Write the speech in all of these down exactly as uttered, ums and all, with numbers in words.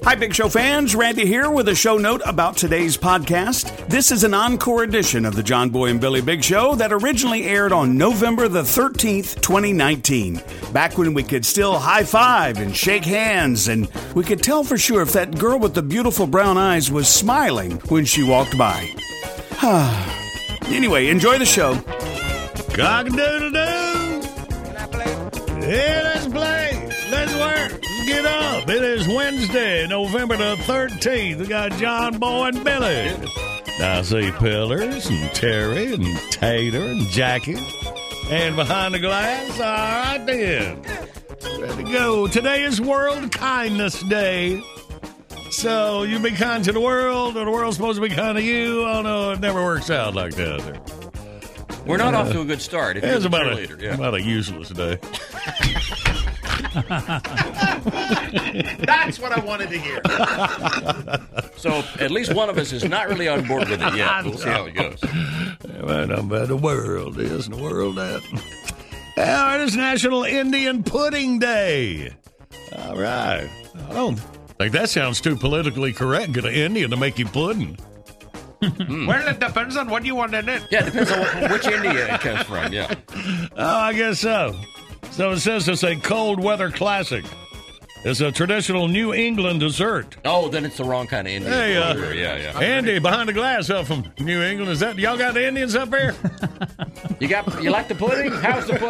Hi, Big Show fans. Randy here with a show note about today's podcast. This is an encore edition of the John Boy and Billy Big Show that originally aired on November the thirteenth, twenty nineteen. Back when we could still high-five and shake hands, and we could tell for sure if that girl with the beautiful brown eyes was smiling when she walked by. Anyway, enjoy the show. Cock-a-doodle-doo. Yeah, let's play. Let's work. Get up. It is Wednesday, November the thirteenth. We got John Boy and Billy. Now I see Pillars and Terry and Tater and Jackie. And behind the glass, all right then. Ready to go. Today is World Kindness Day. So you be kind to the world, or the world's supposed to be kind to you. Oh, no, it never works out like that. We're not uh, off to a good start. If it's you're about a, a, yeah. about a useless day. That's what I wanted to hear. So at least one of us is not really on board with it yet. We'll see how it goes. Right on by the world is the world that. All right, it's National Indian Pudding Day. All right. I don't think that sounds too politically correct. Get an Indian to make you pudding. Mm. Well, it depends on what you want in it. Yeah, it depends on what, which India it comes from, yeah. Oh, I guess so. So it says it's a cold weather classic. It's a traditional New England dessert. Oh, then it's the wrong kind of Indian. Hey, uh, sure. yeah, yeah. Andy, behind the glass up from New England. Is that y'all got the Indians up here? You got you like the pudding? How's the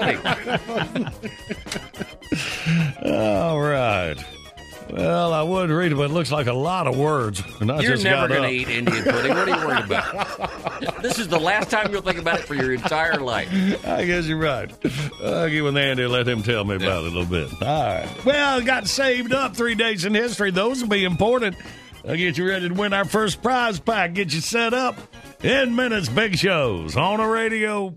pudding? All right. Well, I would read it, but it looks like a lot of words. And I You're just never got going to up. eat Indian pudding. What are you worried about? This is the last time you'll think about it for your entire life. I guess you're right. I'll get with Andy and let him tell me about it a little bit. All right. Well, I got saved up three days in history. Those will be important. I'll get you ready to win our first prize pack. Get you set up. In minutes, big shows on the radio.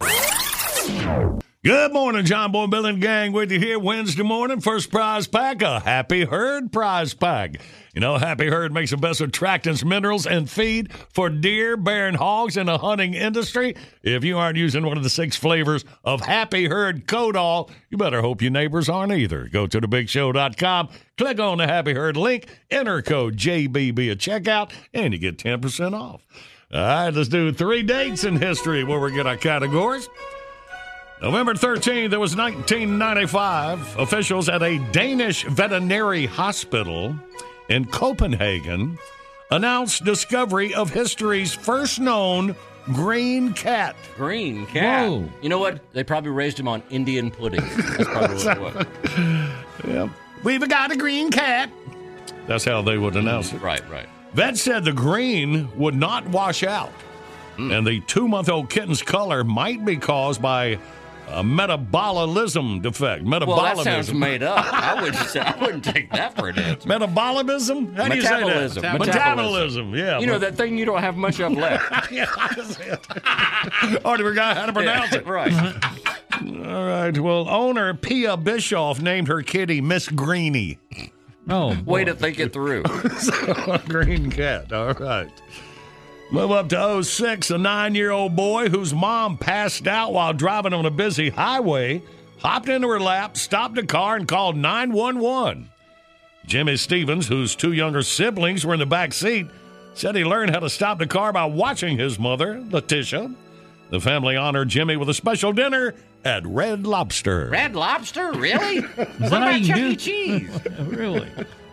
Good morning, John Boy, Bill, and gang with you here Wednesday morning. First prize pack, a Happy Herd prize pack. You know, Happy Herd makes the best attractants, minerals, and feed for deer, bear, and hogs in the hunting industry. If you aren't using one of the six flavors of Happy Herd Codall, you better hope your neighbors aren't either. Go to the big show dot com, click on the Happy Herd link, enter code J B B at checkout, and you get ten percent off. All right, let's do three dates in history where we get our categories. November thirteenth, it was nineteen ninety-five. Officials at a Danish veterinary hospital in Copenhagen announced discovery of history's first known green cat. Green cat. Whoa. You know what? They probably raised him on Indian pudding. That's probably what it was. Yep. We've got a green cat. That's how they would announce it. Right, right. Vet said the green would not wash out, mm. and the two-month-old kitten's color might be caused by a metabolism defect. Metabolism. Well, that sounds made up. I wouldn't say, I wouldn't take that for an answer. Metabolism? How do you say that? Metabolism. Metabolism, yeah. You know, that thing you don't have much of left. Yeah, that's it. Already forgot how to pronounce Yeah, it. right. All right. Well, owner Pia Bischoff named her kitty Miss Greenie. Oh, Way to think it through. So, green cat. All right. Move up to oh six. A nine-year-old boy whose mom passed out while driving on a busy highway hopped into her lap, stopped the car, and called nine one one. Jimmy Stevens, whose two younger siblings were in the back seat, said he learned how to stop the car by watching his mother, Letitia. The family honored Jimmy with a special dinner at Red Lobster. Red Lobster? Really? What that how about you Chuck do- E. Cheese? really?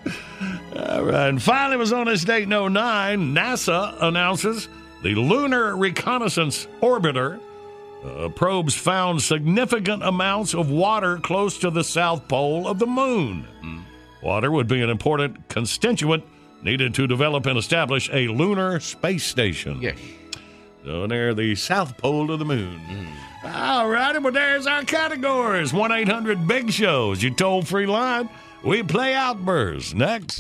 All right. And finally, it was on this date in oh nine, NASA announces the Lunar Reconnaissance Orbiter uh, probes found significant amounts of water close to the south pole of the moon. Mm. Water would be an important constituent needed to develop and establish a lunar space station. Yes. So near the south pole of the moon. Mm. All righty, well, there's our categories. one eight hundred big shows, your toll-free line. We play Outbursts. Next.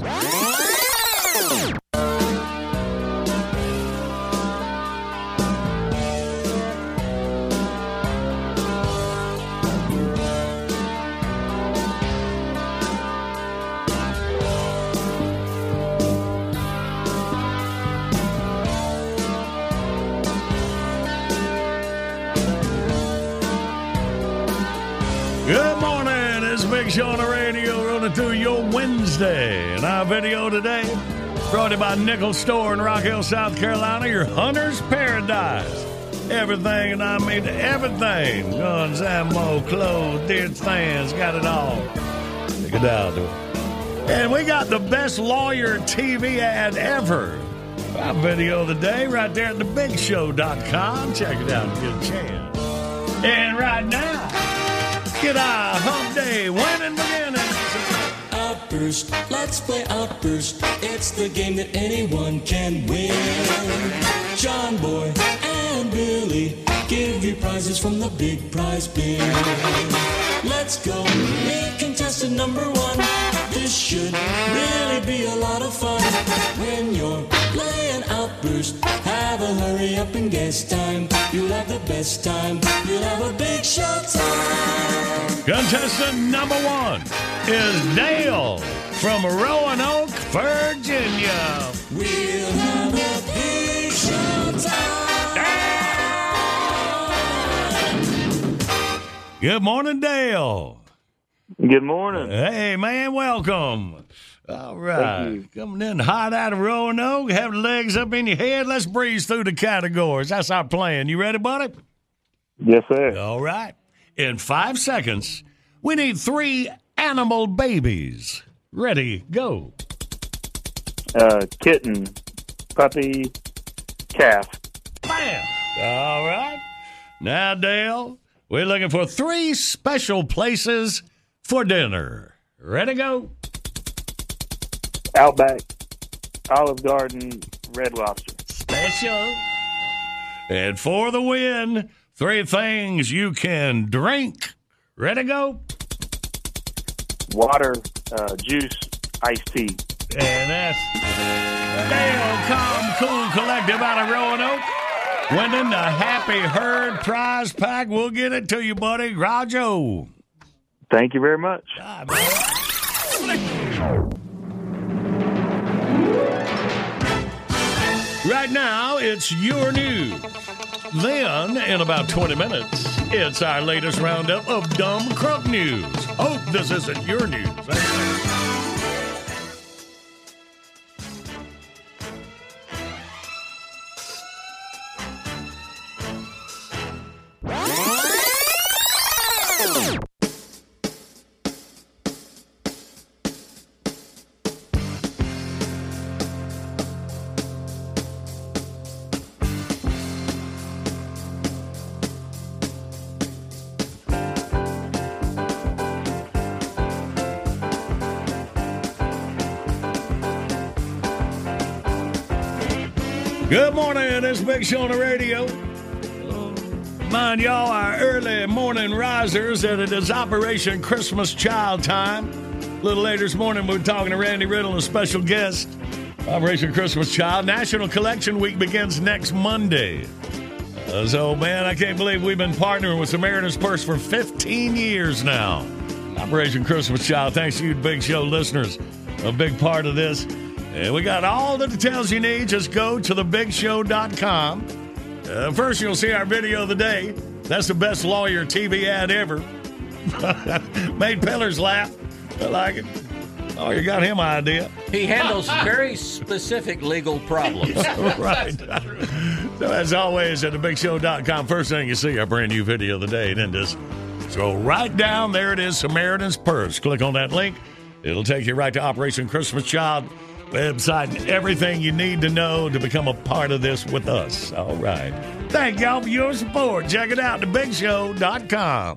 Good morning. It's Big Show on the radio. Running through your Wednesday Wednesday. And our video today brought to you by Nickel Store in Rock Hill, South Carolina, your hunter's paradise. Everything, and I mean everything. Guns, ammo, clothes, deer stands, got it all. Check it out. And we got the best lawyer T V ad ever. Our video of the day right there at the big show dot com. Check it out and get a chance. And right now, get our hump day winning beginning. Outburst, let's play Outburst. It's the game that anyone can win. John Boy and Billy give you prizes from the big prize bin. Let's go, meet contestant number one. This should really be a lot of fun. When you're playing Outburst, have a hurry up and guess time. You'll have the best time. You'll have a big show time. Contestant number one is Dale from Roanoke, Virginia. We'll have a big show time. Good morning, Dale. Good morning. Hey, man, welcome. All right. Coming in hot out of Roanoke, have the legs up in your head. Let's breeze through the categories. That's our plan. You ready, buddy? Yes, sir. All right. In five seconds, we need three animal babies. Ready, go. Uh, kitten, puppy, calf. Bam. All right. Now, Dale, we're looking for three special places for dinner. Ready, go. Outback, Olive Garden, Red Lobster. Special. And for the win, three things you can drink. Ready, go. Water, uh, juice, iced tea. And that's Dale Calm Cool Collective out of Roanoke. Winning the Happy Herd prize pack. We'll get it to you, buddy. Rajo. Thank you very much. Ah, right now, it's your news. Then, in about twenty minutes, it's our latest roundup of Dumb Crook News. Hope this isn't your news. Good morning, it's Big Show on the radio. Mind y'all, our early morning risers, that it is Operation Christmas Child time. A little later this morning, we're talking to Randy Riddle, a special guest. Operation Christmas Child. National Collection Week begins next Monday. Uh, so, man, I can't believe we've been partnering with Samaritan's Purse for fifteen years now. Operation Christmas Child, thanks to you Big Show listeners, a big part of this. And we got all the details you need. Just go to the big show dot com. Uh, first, you'll see our video of the day. That's the best lawyer T V ad ever. Made Pillars laugh. I like it. Oh, you got him an idea. He handles very specific legal problems. Right. So, as always, at the big show dot com, first thing you see, our brand new video of the day. Then just go right down. There it is, Samaritan's Purse. Click on that link. It'll take you right to Operation Christmas Child website and everything you need to know to become a part of this with us. All right. Thank y'all for your support. Check it out, the big show dot com.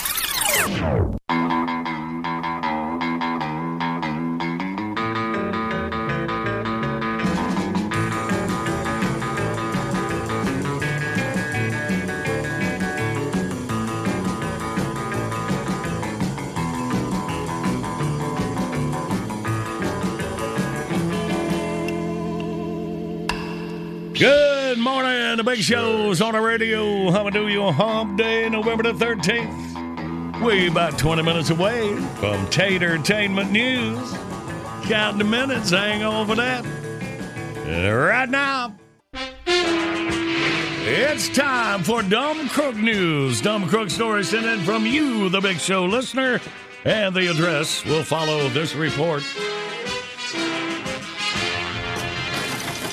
Good morning. The Big Show's on the radio. How do you hump day, November the thirteenth? We about twenty minutes away from Tatertainment News. Counting the minutes. Hang on for that. And right now, it's time for Dumb Crook News. Dumb Crook stories sent in from you, the Big Show listener. And the address will follow this report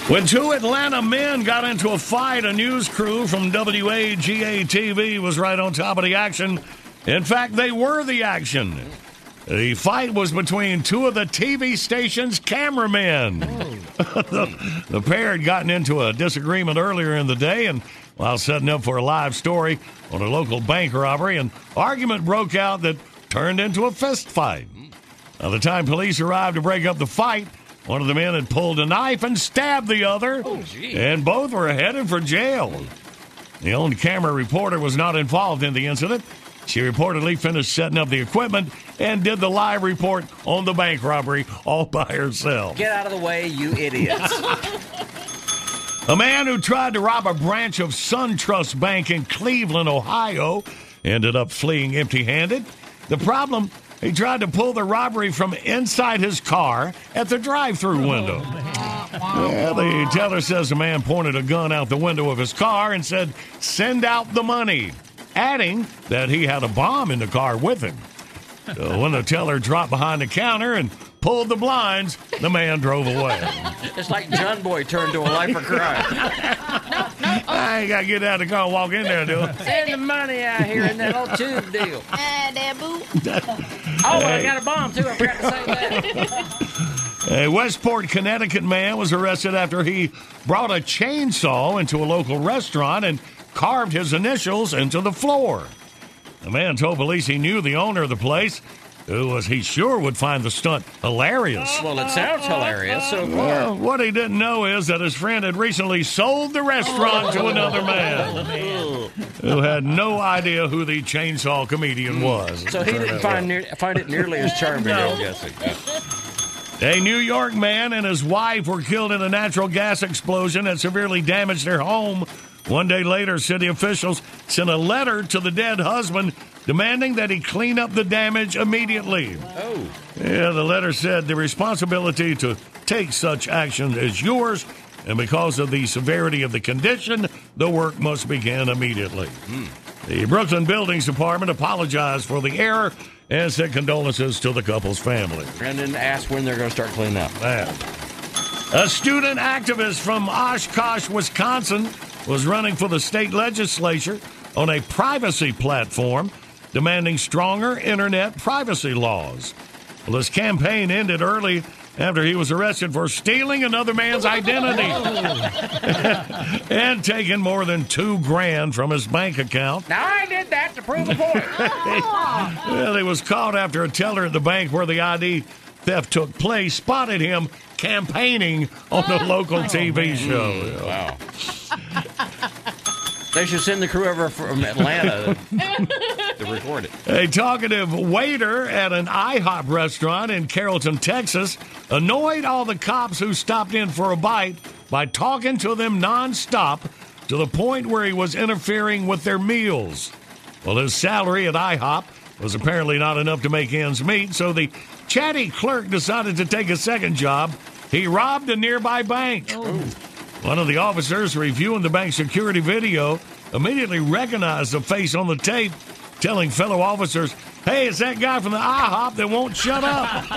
When two Atlanta men got into a fight, a news crew from W A G A T V was right on top of the action. In fact, they were the action. The fight was between two of the T V station's cameramen. Oh. the, the pair had gotten into a disagreement earlier in the day, and while setting up for a live story on a local bank robbery, an argument broke out that turned into a fist fight. By the time police arrived to break up the fight, one of the men had pulled a knife and stabbed the other, oh, and both were headed for jail. The on-camera reporter was not involved in the incident. She reportedly finished setting up the equipment and did the live report on the bank robbery all by herself. Get out of the way, you idiots. A man who tried to rob a branch of SunTrust Bank in Cleveland, Ohio, ended up fleeing empty-handed. The problem, he tried to pull the robbery from inside his car at the drive-thru window. Well, the teller says the man pointed a gun out the window of his car and said, "Send out the money," adding that he had a bomb in the car with him. So when the teller dropped behind the counter and pulled the blinds, the man drove away. It's like John Boy turned to a life for crime. no, no. Oh. I ain't got to get out of the car and walk in there and do it. Send the money out here in that old tube deal. Ah, that boo. Oh, I got a bomb, too. I forgot to say that. A Westport, Connecticut man was arrested after he brought a chainsaw into a local restaurant and carved his initials into the floor. The man told police he knew the owner of the place, who was he sure would find the stunt hilarious. Well, it sounds hilarious so far. Well, what he didn't know is that his friend had recently sold the restaurant to another man who had no idea who the chainsaw comedian was. So he didn't find, near, find it nearly as charming, no. I'm guessing. A New York man and his wife were killed in a natural gas explosion that severely damaged their home. One day later, city officials sent a letter to the dead husband demanding that he clean up the damage immediately. Oh. Yeah, the letter said the responsibility to take such action is yours, and because of the severity of the condition, the work must begin immediately. Mm. The Brooklyn Buildings Department apologized for the error and sent condolences to the couple's family. And then asked when they're going to start cleaning up. Man. A student activist from Oshkosh, Wisconsin, was running for the state legislature on a privacy platform demanding stronger internet privacy laws. Well, his campaign ended early after he was arrested for stealing another man's identity and taking more than two grand from his bank account. Now, I did that to prove a point. Well, he was caught after a teller at the bank where the I D theft took place spotted him campaigning on a local T V show. Wow. They should send the crew over from Atlanta to record it. A talkative waiter at an IHOP restaurant in Carrollton, Texas, annoyed all the cops who stopped in for a bite by talking to them nonstop to the point where he was interfering with their meals. Well, his salary at IHOP was apparently not enough to make ends meet, so the chatty clerk decided to take a second job. He robbed a nearby bank. Oh. One of the officers reviewing the bank's security video immediately recognized the face on the tape, telling fellow officers, "Hey, it's that guy from the IHOP that won't shut up."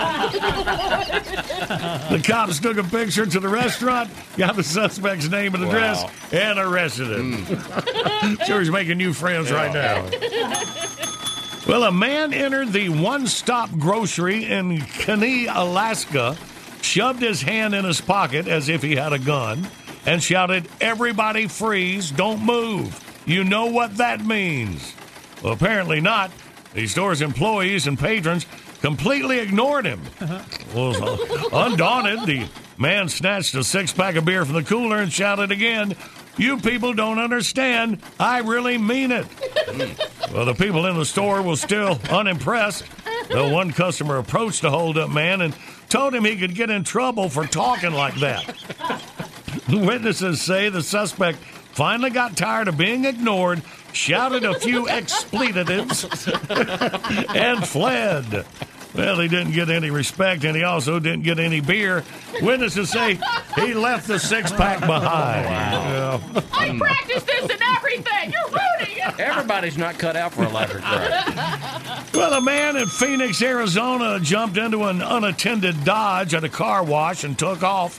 The cops took a picture to the restaurant, got the suspect's name and address, wow. and arrested him. Mm. Sure, he's making new friends yeah. right now. Well, a man entered the one-stop grocery in Kenai, Alaska, shoved his hand in his pocket as if he had a gun, and shouted, "Everybody freeze, don't move. You know what that means." Well, apparently not. The store's employees and patrons completely ignored him. Well, undaunted, the man snatched a six-pack of beer from the cooler and shouted again, "You people don't understand. I really mean it." Well, the people in the store were still unimpressed, though one customer approached the hold-up man and told him he could get in trouble for talking like that. Witnesses say the suspect finally got tired of being ignored, shouted a few expletives, and fled. Well, he didn't get any respect, and he also didn't get any beer. Witnesses say he left the six-pack behind. Wow. Yeah. I practiced this and everything. You're ruining it. Everybody's not cut out for a life of crime. Well, a man in Phoenix, Arizona, jumped into an unattended Dodge at a car wash and took off.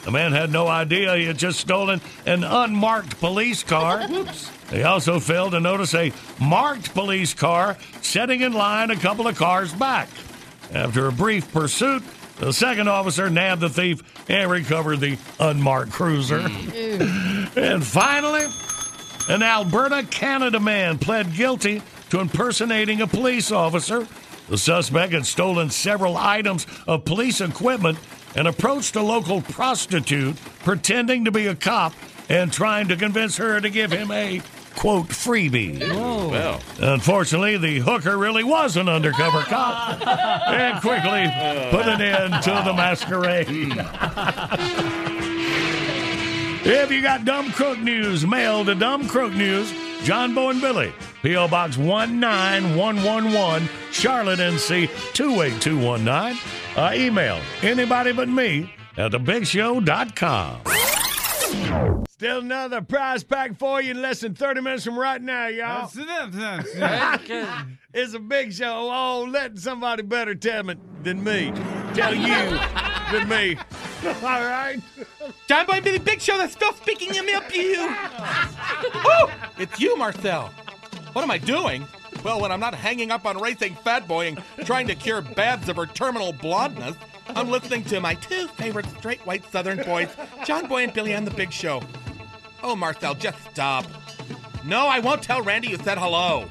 The man had no idea he had just stolen an unmarked police car. Whoops. They also failed to notice a marked police car sitting in line a couple of cars back. After a brief pursuit, the second officer nabbed the thief and recovered the unmarked cruiser. And finally, an Alberta, Canada man pled guilty to impersonating a police officer. The suspect had stolen several items of police equipment and approached a local prostitute pretending to be a cop and trying to convince her to give him a, quote, freebie. Well, Unfortunately, the hooker really was an undercover cop and quickly put an end to the masquerade. If you got Dumb Crook News, mail to Dumb Crook News, John Boy and Billy, P O. Box one nine one one one, Charlotte, N C two eight two one nine. Uh, email anybody but me at the big show dot com. Still another prize pack for you in less than thirty minutes from right now, y'all. It's a big show. Oh, let somebody better tell me than me. Tell you than me. All right? John Boy and Billy Big Show, that's Phil speaking to help you. Oh, it's you, Marcel. What am I doing? Well, when I'm not hanging up on Racing Fat Boy and trying to cure Babs of her terminal blondness, I'm listening to my two favorite straight white Southern boys, John Boy and Billy on the Big Show. Oh, Marcel, just stop. No, I won't tell Randy you said hello.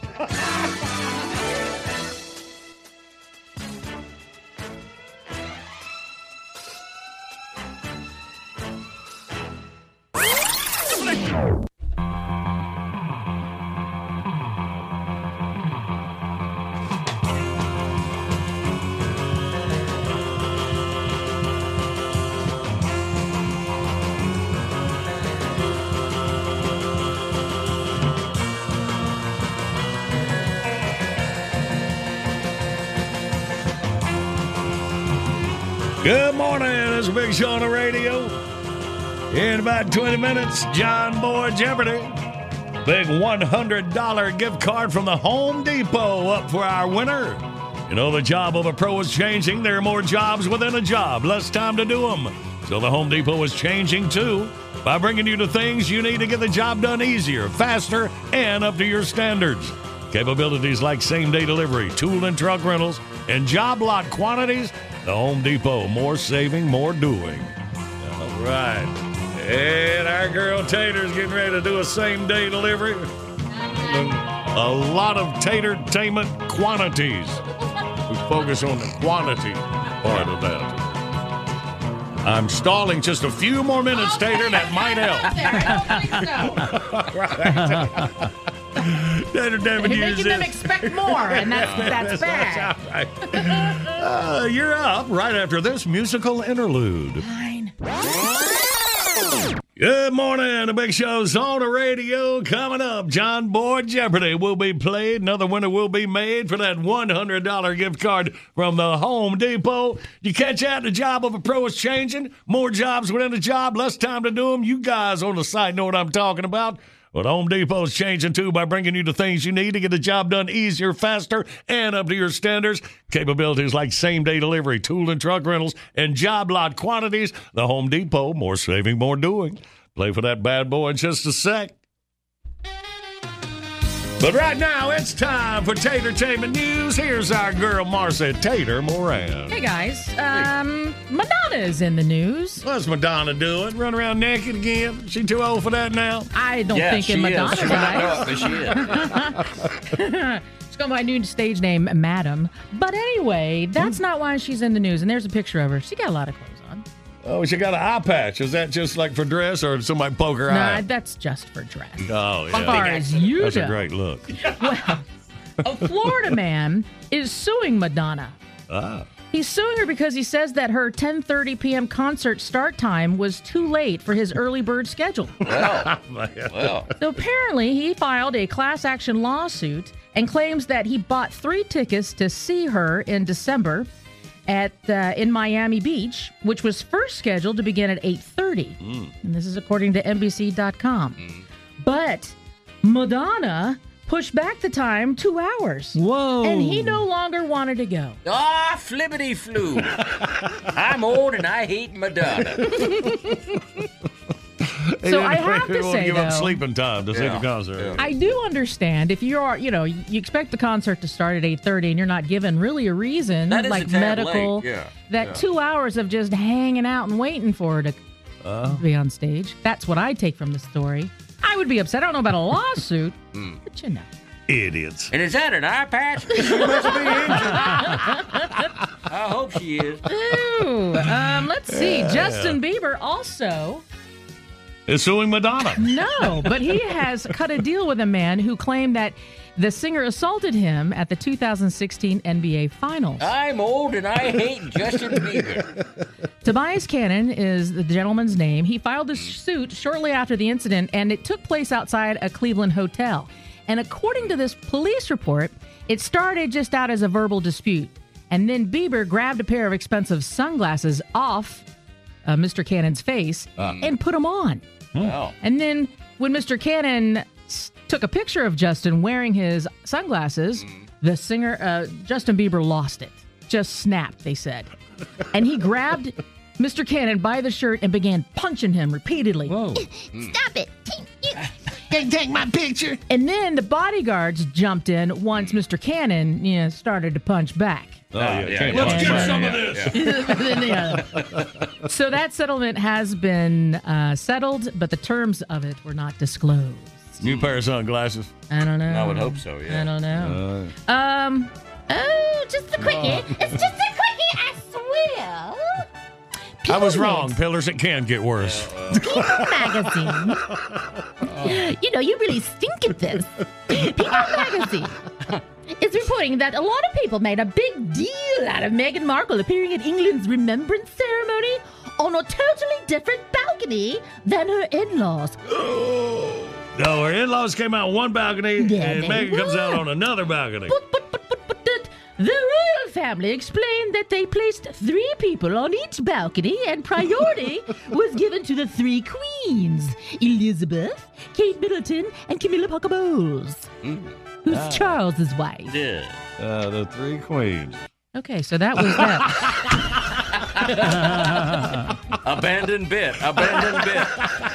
Good morning. It's a Big Show on the radio. In about twenty minutes, John Boy Jeopardy. Big one hundred dollars gift card from the Home Depot up for our winner. You know, the job of a pro is changing. There are more jobs within a job, less time to do them. So the Home Depot is changing too by bringing you the things you need to get the job done easier, faster, and up to your standards. Capabilities like same-day delivery, tool and truck rentals, and job lot quantities. The Home Depot, more saving, more doing. All right. And our girl Tater's getting ready to do a same-day delivery. A lot of tater-tainment quantities. We focus on the quantity part of that. I'm stalling just a few more minutes, Tater. That might help. All right. Tater Damon You're making them expect more, and that's that's bad. That's right. uh, you're up right after this musical interlude. Fine. Good morning. The Big Show's on the radio. Coming up, John Boy Jeopardy will be played. Another winner will be made for that one hundred dollars gift card from the Home Depot. You catch that? The job of a pro is changing. More jobs within a job, less time to do them. You guys on the site know what I'm talking about. Well, Home Depot's changing, too, by bringing you the things you need to get the job done easier, faster, and up to your standards. Capabilities like same-day delivery, tool and truck rentals, and job lot quantities. The Home Depot, more saving, more doing. Play for that bad boy in just a sec. But right now, it's time for Tatertainment News. Here's our girl, Marcy Tater Moran. Hey, guys. Um, Madonna is in the news. What's Madonna doing? Run around naked again? She too old for that now? I don't yeah, think in Madonna's is. eyes. She is. She's got my new stage name, Madam. But anyway, that's not why she's in the news. And there's a picture of her. She got a lot of clothes on. Oh, she got an eye patch. Is that just like for dress, or did somebody poke her No, eye? that's just for dress. Oh, yeah. As far as you That's know. a great look. Well, a Florida man is suing Madonna. Ah. He's suing her because he says that her ten thirty p.m. concert start time was too late for his early bird schedule. Well, well. So apparently he filed a class action lawsuit and claims that he bought three tickets to see her in December at uh, in Miami Beach, which was first scheduled to begin at eight thirty. Mm. And this is according to N B C dot com. Mm. But Madonna pushed back the time two hours. Whoa. And he no longer wanted to go. Ah, flippity flu. I'm old and I hate Madonna. So I have to They won't say, give up though, sleeping time to see Yeah. the concert. I do understand if you are, you know, you expect the concert to start at eight thirty and you're not given really a reason, That is like a tad medical, late, yeah, that yeah. two hours of just hanging out and waiting for her to Uh, be on stage. That's what I take from the story. I would be upset. I don't know about a lawsuit, Hmm. but you know. idiots. And is that an eye patch? She must be injured. I hope she is. Ooh, um, let's see. Justin Bieber also. Is suing Madonna. No, but he has cut a deal with a man who claimed that the singer assaulted him at the two thousand sixteen N B A Finals. I'm old and I hate Justin Bieber. Tobias Cannon is the gentleman's name. He filed a suit shortly after the incident, and it took place outside a Cleveland hotel. And according to this police report, it started just out as a verbal dispute. And then Bieber grabbed a pair of expensive sunglasses off uh, Mister Cannon's face and put them on. Oh. And then when Mister Cannon s- took a picture of Justin wearing his sunglasses, the singer, uh, Justin Bieber, lost it. Just snapped, they said. And he grabbed Mister Cannon by the shirt and began punching him repeatedly. Whoa. Stop it. Can't take my picture. And then the bodyguards jumped in once Mister Cannon, you know, started to punch back. Oh, yeah. yeah, Can't yeah. punch Let's get back. some Yeah. of this. Yeah. So that settlement has been uh, settled, but the terms of it were not disclosed. New pair of sunglasses. I don't know. I would hope so, yeah. I don't know. Uh, Um, Oh, just a quickie. It's just a quickie, I swear. I was wrong. Pillars, it can get worse. Magazine. You know, you really stink at this. People Magazine is reporting that a lot of people made a big deal out of Meghan Markle appearing at England's remembrance ceremony on a totally different balcony than her in-laws. No, her in-laws came out on one balcony, Yeah, and they Megan comes were. out on another balcony. But, but, but, but, but the, the royal family explained that they placed three people on each balcony and priority was given to the three queens, Elizabeth, Kate Middleton, and Camilla Parker Bowles, who's Charles's wife. Yeah. Uh, the three queens. okay, so that was that. Abandoned bit. Abandoned bit.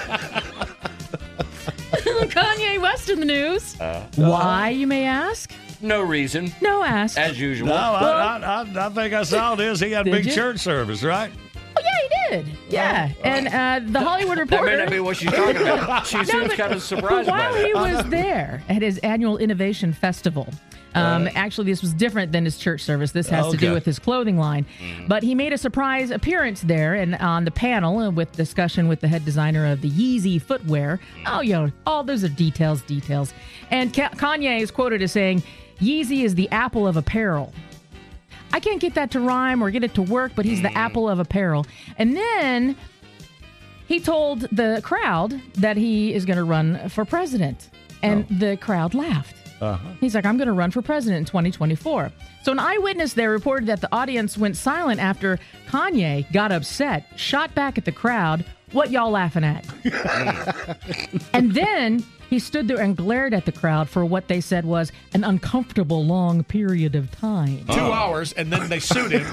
Kanye West in the news. Why, you may ask? No reason. No ask. As usual. No, I, I, I, I think I saw this. He had a Did big you? church service, right? Oh, yeah, he did. Yeah. And uh, the Hollywood That Reporter. may not be what she's talking about. She seems but- kind of surprised but by while that. he was there at his annual Innovation Festival, um, actually, this was different than his church service. This has to do Okay. with his clothing line. But he made a surprise appearance there and on the panel uh, with discussion with the head designer of the Yeezy footwear. Oh, you know, all those are details, details. And Ka- Kanye is quoted as saying, Yeezy is the apple of apparel. I can't get that to rhyme or get it to work, but he's the apple of apparel. And then he told the crowd that he is going to run for president. And the crowd laughed. Uh-huh. He's like, I'm going to run for president in twenty twenty-four. So an eyewitness there reported that the audience went silent after Kanye got upset, shot back at the crowd. What y'all laughing at? And then he stood there and glared at the crowd for what they said was an uncomfortable long period of time. Two hours, and then they sued him.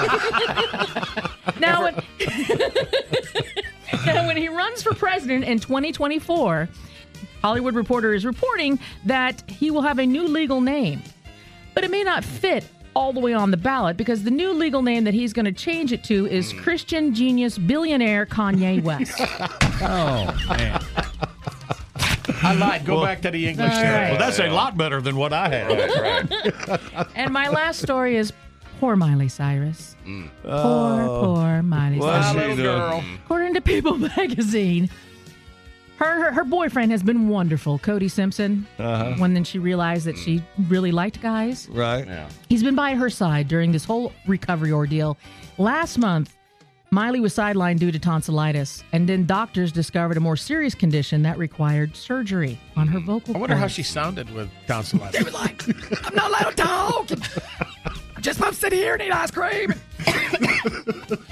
Now, when, now, when he runs for president in twenty twenty-four, Hollywood Reporter is reporting that he will have a new legal name. But it may not fit all the way on the ballot because the new legal name that he's going to change it to is Christian Genius Billionaire Kanye West. Oh, man. I lied. Go back to the English. All there. right. Well, that's a lot better than what I had. Right, right. And my last story is poor Miley Cyrus. Poor, poor Miley Well, Cyrus. My she little doing? girl. According to People magazine, her, her her boyfriend has been wonderful, Cody Simpson. Uh-huh. When then she realized that she really liked guys. Right. Yeah. He's been by her side during this whole recovery ordeal. Last month, Miley was sidelined due to tonsillitis, and then doctors discovered a more serious condition that required surgery on her vocal I wonder how cords. she sounded with tonsillitis. Like, I'm not allowed to talk. I'm just supposed to sit here and eat ice cream.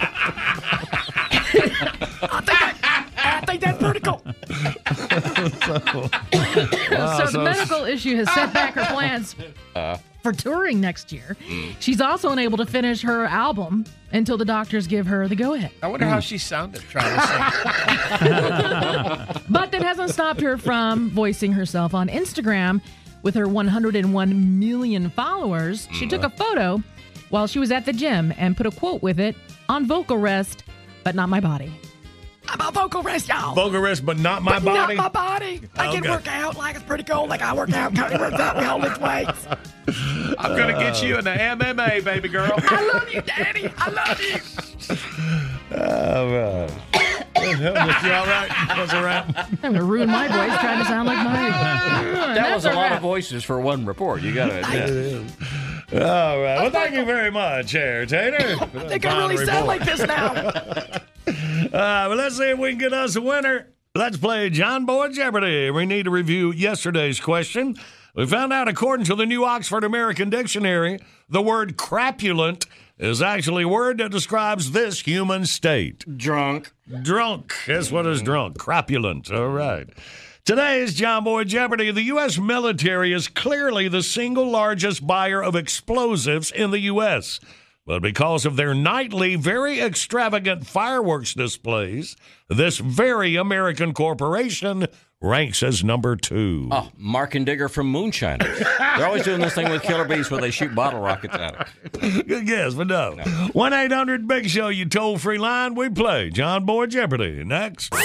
I think that, I think that's pretty cool. So Wow, so so- the medical issue has set back her plans Uh, for touring next year. She's also unable to finish her album until the doctors give her the go-ahead. I wonder how she sounded trying to sing. But that hasn't stopped her from voicing herself on Instagram. With her one hundred one million followers, she took a photo while she was at the gym and put a quote with it, "On vocal rest, but not my body." I'm on vocal rest, y'all. Vocal rest, but not my But body. Not my body. I can Okay. work out like it's pretty cool. Like I work out. Cody works out. We all lift weights. I'm going to get you in the M M A, baby girl. I love you, Daddy. I love you. All right. You all right? That's all right. I'm going to ruin my voice trying to sound like mine. that was a lot of voices for one report. You got to admit. All right. Well, thank you very much, Harry Tater. I think I really sound like this now. Uh, well, let's see if we can get us a winner. Let's play John Boy Jeopardy. We need to review yesterday's question. We found out, according to the new Oxford American Dictionary, the word crapulent is actually a word that describes this human state. Drunk. Drunk. That's what is drunk. Crapulent. All right. Today's John Boy Jeopardy. The U S military is clearly the single largest buyer of explosives in the U S, but because of their nightly, very extravagant fireworks displays, this very American corporation ranks as number two. Oh, Mark and Digger from Moonshiners. They're always doing this thing with Killer Bees where they shoot bottle rockets at it. Good guess, but no. one eight hundred big show, you toll-free line. We play John Boy Jeopardy. Next.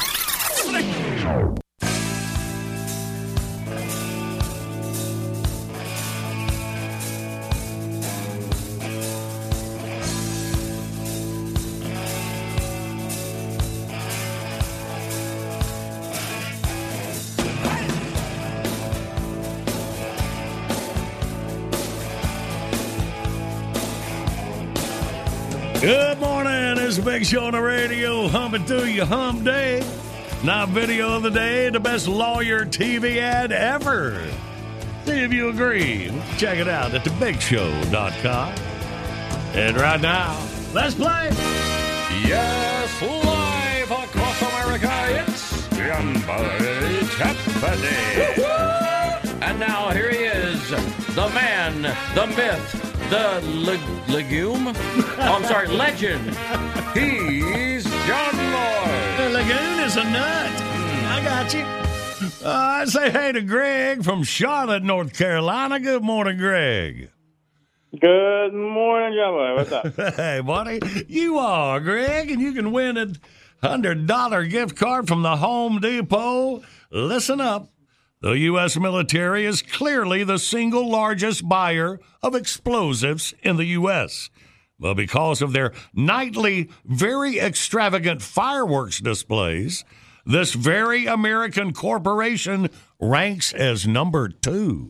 Good morning. It's a big show on the radio, humping through your hump day. Now, video of the day, the best lawyer T V ad ever. See if you agree. Check it out at the big show dot com. And right now, let's play. Yes, live across America, it's John Boy Jeopardy. And now here he is, the man, the myth, the le- legume? Oh, I'm sorry, legend. He's John Boy. The lagoon is a nut. I got you. Uh, I say hey to Greg from Charlotte, North Carolina. Good morning, Greg. Good morning, John Boy. What's up? Hey, buddy. You are, Greg, and you can win a one hundred dollars gift card from the Home Depot. Listen up. The U S military is clearly the single largest buyer of explosives in the U S, but because of their nightly, very extravagant fireworks displays, this very American corporation ranks as number two.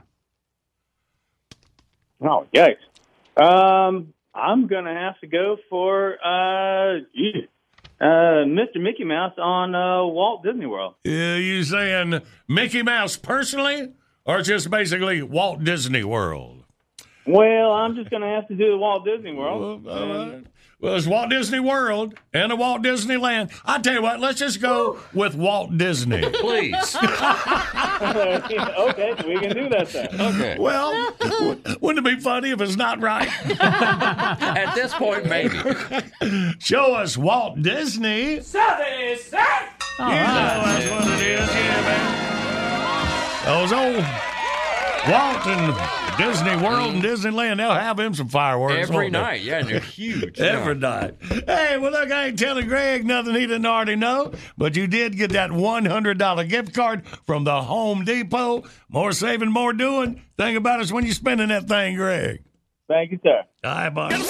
Oh, yikes. Um, I'm going to have to go for uh, geez, uh, Mister Mickey Mouse on uh, Walt Disney World. Yeah, you saying Mickey Mouse personally, or just basically Walt Disney World? Well, I'm just going to have to do the Walt Disney World. Well, all right. Well, it's Walt Disney World and the Walt Disneyland. I tell you what, let's just go with Walt Disney. Please. Okay, so we can do that then. Okay. Well, wouldn't it be funny if it's not right? At this point, maybe. Show us Walt Disney. Seven, seven. You know that's what it is, yeah, man. Those old Walt and Disney World and Disneyland, they'll have him some fireworks. Every won't they? night. Yeah, and they're huge. Every night. Hey, well, look, I ain't telling Greg nothing he didn't already know, but you did get that one hundred dollars gift card from the Home Depot. More saving, more doing. Thing about it's when you're spending that thing, Greg. Thank you, sir. All right, buddy.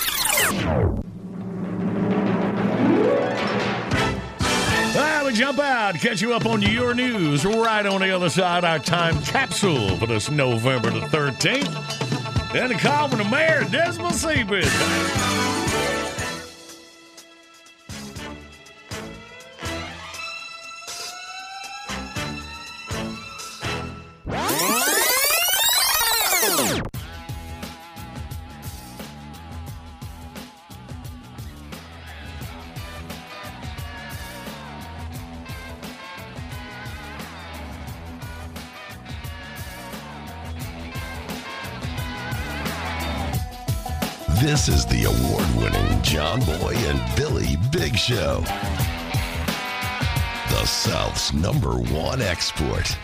All right, we jump out, catch you up on your news right on the other side, our time capsule for this November the thirteenth. And a call from the mayor of Decimal Seabridge. This is the award-winning John Boy and Billy Big Show. The South's number one export.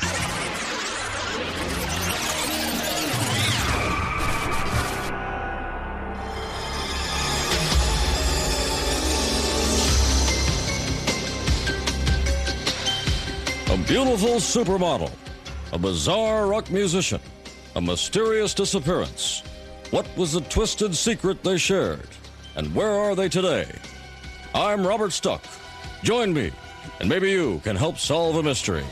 A beautiful supermodel, a bizarre rock musician, a mysterious disappearance. What was the twisted secret they shared? And where are they today? I'm Robert Stuck. Join me, and maybe you can help solve a mystery.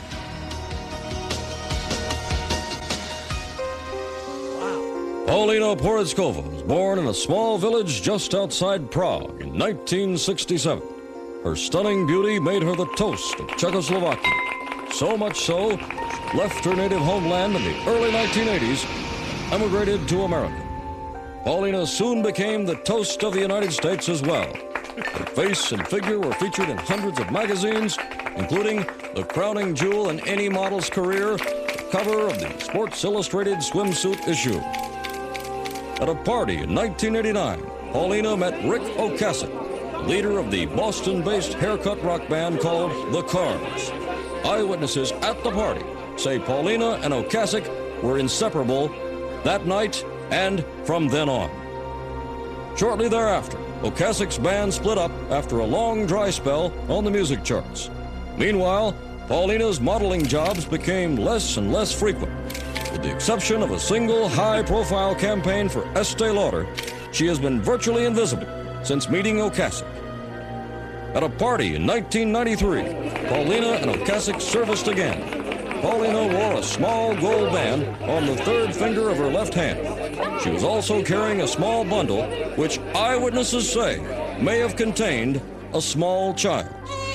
Wow. Paulina Porizkova was born in a small village just outside Prague in nineteen sixty-seven. Her stunning beauty made her the toast of Czechoslovakia. So much so, she left her native homeland in the early nineteen eighties, emigrated to America. Paulina soon became the toast of the United States as well. Her face and figure were featured in hundreds of magazines, including the crowning jewel in any model's career, the cover of the Sports Illustrated swimsuit issue. At a party in nineteen eighty-nine, Paulina met Rick Ocasek, leader of the Boston-based haircut rock band called The Cars. Eyewitnesses at the party say Paulina and Ocasek were inseparable that night and from then on. Shortly thereafter, Ocasek's band split up after a long dry spell on the music charts. Meanwhile, Paulina's modeling jobs became less and less frequent. With the exception of a single high-profile campaign for Estee Lauder, she has been virtually invisible since meeting Ocasek. At a party in nineteen ninety-three, Paulina and Ocasek serviced again. Paulina wore a small gold band on the third finger of her left hand. She was also carrying a small bundle, which eyewitnesses say may have contained a small child.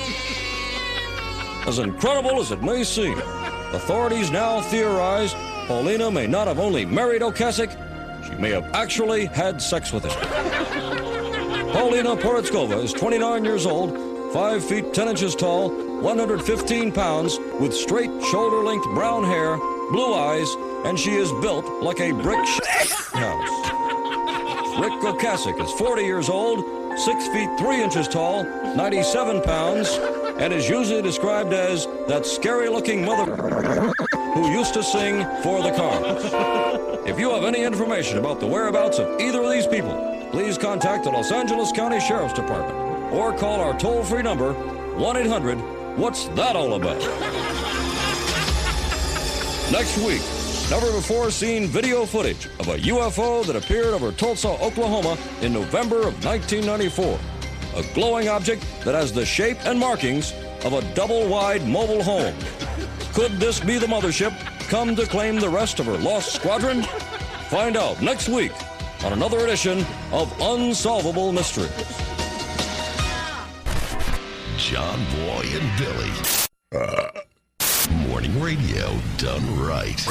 As incredible as it may seem, authorities now theorize Paulina may not have only married Ocasek, she may have actually had sex with him. Paulina Porizkova is twenty-nine years old, five feet ten inches tall, one hundred fifteen pounds, with straight shoulder-length brown hair, blue eyes, and she is built like a brick house. Rick Ocasek is forty years old, six feet three inches tall, ninety-seven pounds, and is usually described as that scary-looking mother who used to sing for the Cars. If you have any information about the whereabouts of either of these people, please contact the Los Angeles County Sheriff's Department or call our toll-free number, one eight hundred what's that all about? Next week, never-before-seen video footage of a U F O that appeared over Tulsa, Oklahoma in November of nineteen ninety-four. A glowing object that has the shape and markings of a double-wide mobile home. Could this be the mothership come to claim the rest of her lost squadron? Find out next week on another edition of Unsolvable Mysteries. John Boy and Billy. Uh, morning radio done right.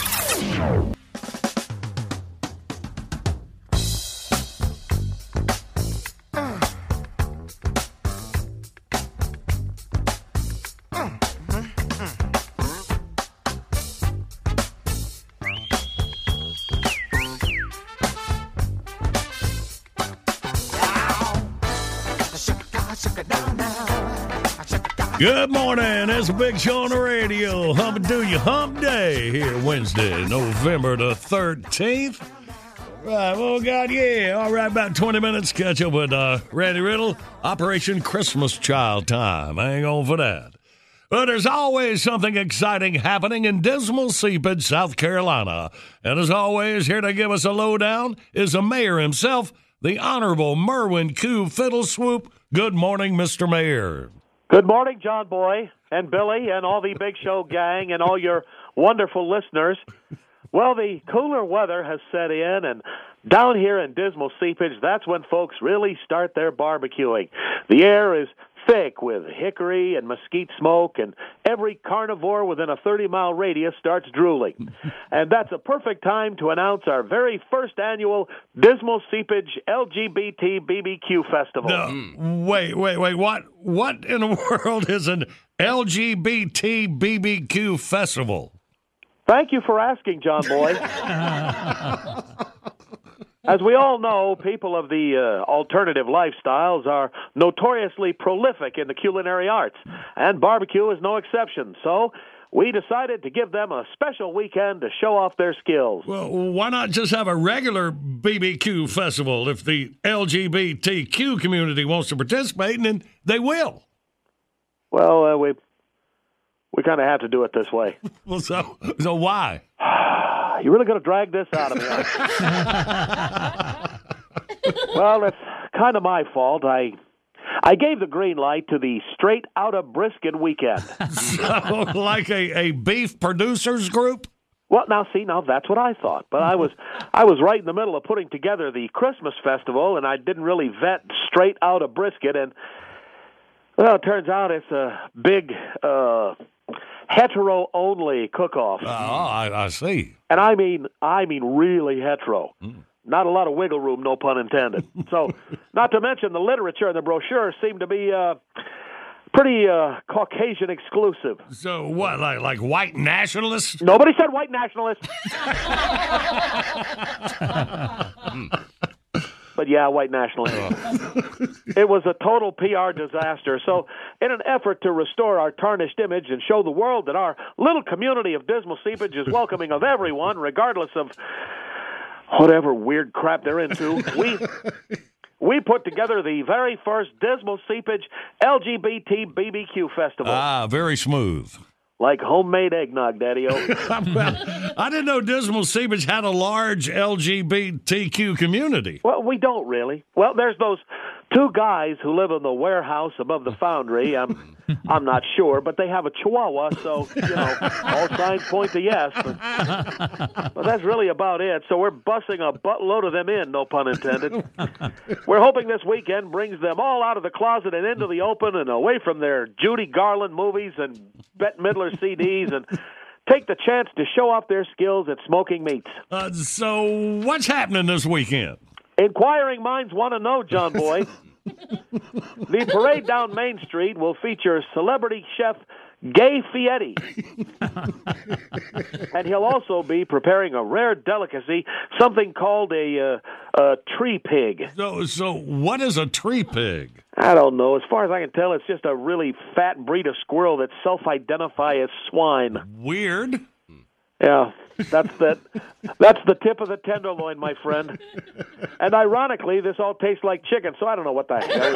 Good morning. It's a Big Show on the radio. Hump do you hump day here Wednesday, November the thirteenth. Right, well, God, yeah. All right, about twenty minutes. Catch up with uh, Randy Riddle. Operation Christmas Child time. Hang on for that. But there's always something exciting happening in Dismal Seepage, South Carolina. And as always, here to give us a lowdown is the mayor himself, the Honorable Merwin Q. Fiddleswoop. Good morning, Mister Mayor. Good morning, John Boy and Billy and all the Big Show gang and all your wonderful listeners. Well, the cooler weather has set in, and down here in Dismal Seepage, that's when folks really start their barbecuing. The air is thick with hickory and mesquite smoke, and every carnivore within a thirty-mile radius starts drooling. And that's a perfect time to announce our very first annual Dismal Seepage L G B T B B Q Festival. No, wait, wait, wait. What, what in the world is an L G B T B B Q Festival? Thank you for asking, John Boy. As we all know, people of the uh, alternative lifestyles are notoriously prolific in the culinary arts, and barbecue is no exception. So we decided to give them a special weekend to show off their skills. Well, why not just have a regular B B Q festival if the L G B T Q community wants to participate, and then they will? Well, uh, we we kind of have to do it this way. Well, so, so why? You're really going to drag this out of me, aren't you? Well, it's kind of my fault. I I gave the green light to the Straight Outta Brisket weekend. So, like a, a beef producers group? Well, now, see, now that's what I thought. But I was I was right in the middle of putting together the Christmas festival, and I didn't really vet Straight Outta Brisket. And, well, it turns out it's a big uh, hetero-only cook-off. Oh, I, I see. And I mean, I mean really hetero. Mm. Not a lot of wiggle room, no pun intended. So, not to mention the literature in the brochure seemed to be uh, pretty uh, Caucasian exclusive. So what, like like white nationalists? Nobody said white nationalists. But yeah, white nationalists. It was a total P R disaster. So, in an effort to restore our tarnished image and show the world that our little community of Dismal Seepage is welcoming of everyone, regardless of whatever weird crap they're into, we we put together the very first Dismal Seepage L G B T B B Q festival. Ah, very smooth. Like homemade eggnog, Daddy-O. I didn't know Dismal Seepage had a large L G B T Q community. Well, we don't really. Well, there's those two guys who live in the warehouse above the foundry. I'm, I'm not sure, but they have a chihuahua, so, you know, all signs point to yes. But, but that's really about it. So we're bussing a buttload of them in, no pun intended. We're hoping this weekend brings them all out of the closet and into the open and away from their Judy Garland movies and Bette Midler C Ds and take the chance to show off their skills at smoking meats. Uh, so what's happening this weekend? Inquiring minds want to know, John Boy. The parade down Main Street will feature celebrity chef Gay Fieri. And he'll also be preparing a rare delicacy, something called a, uh, a tree pig. So, so what is a tree pig? I don't know. As far as I can tell, it's just a really fat breed of squirrel that self-identify as swine. Weird. Yeah, that's that. That's the tip of the tenderloin, my friend. And ironically, this all tastes like chicken, so I don't know what the hell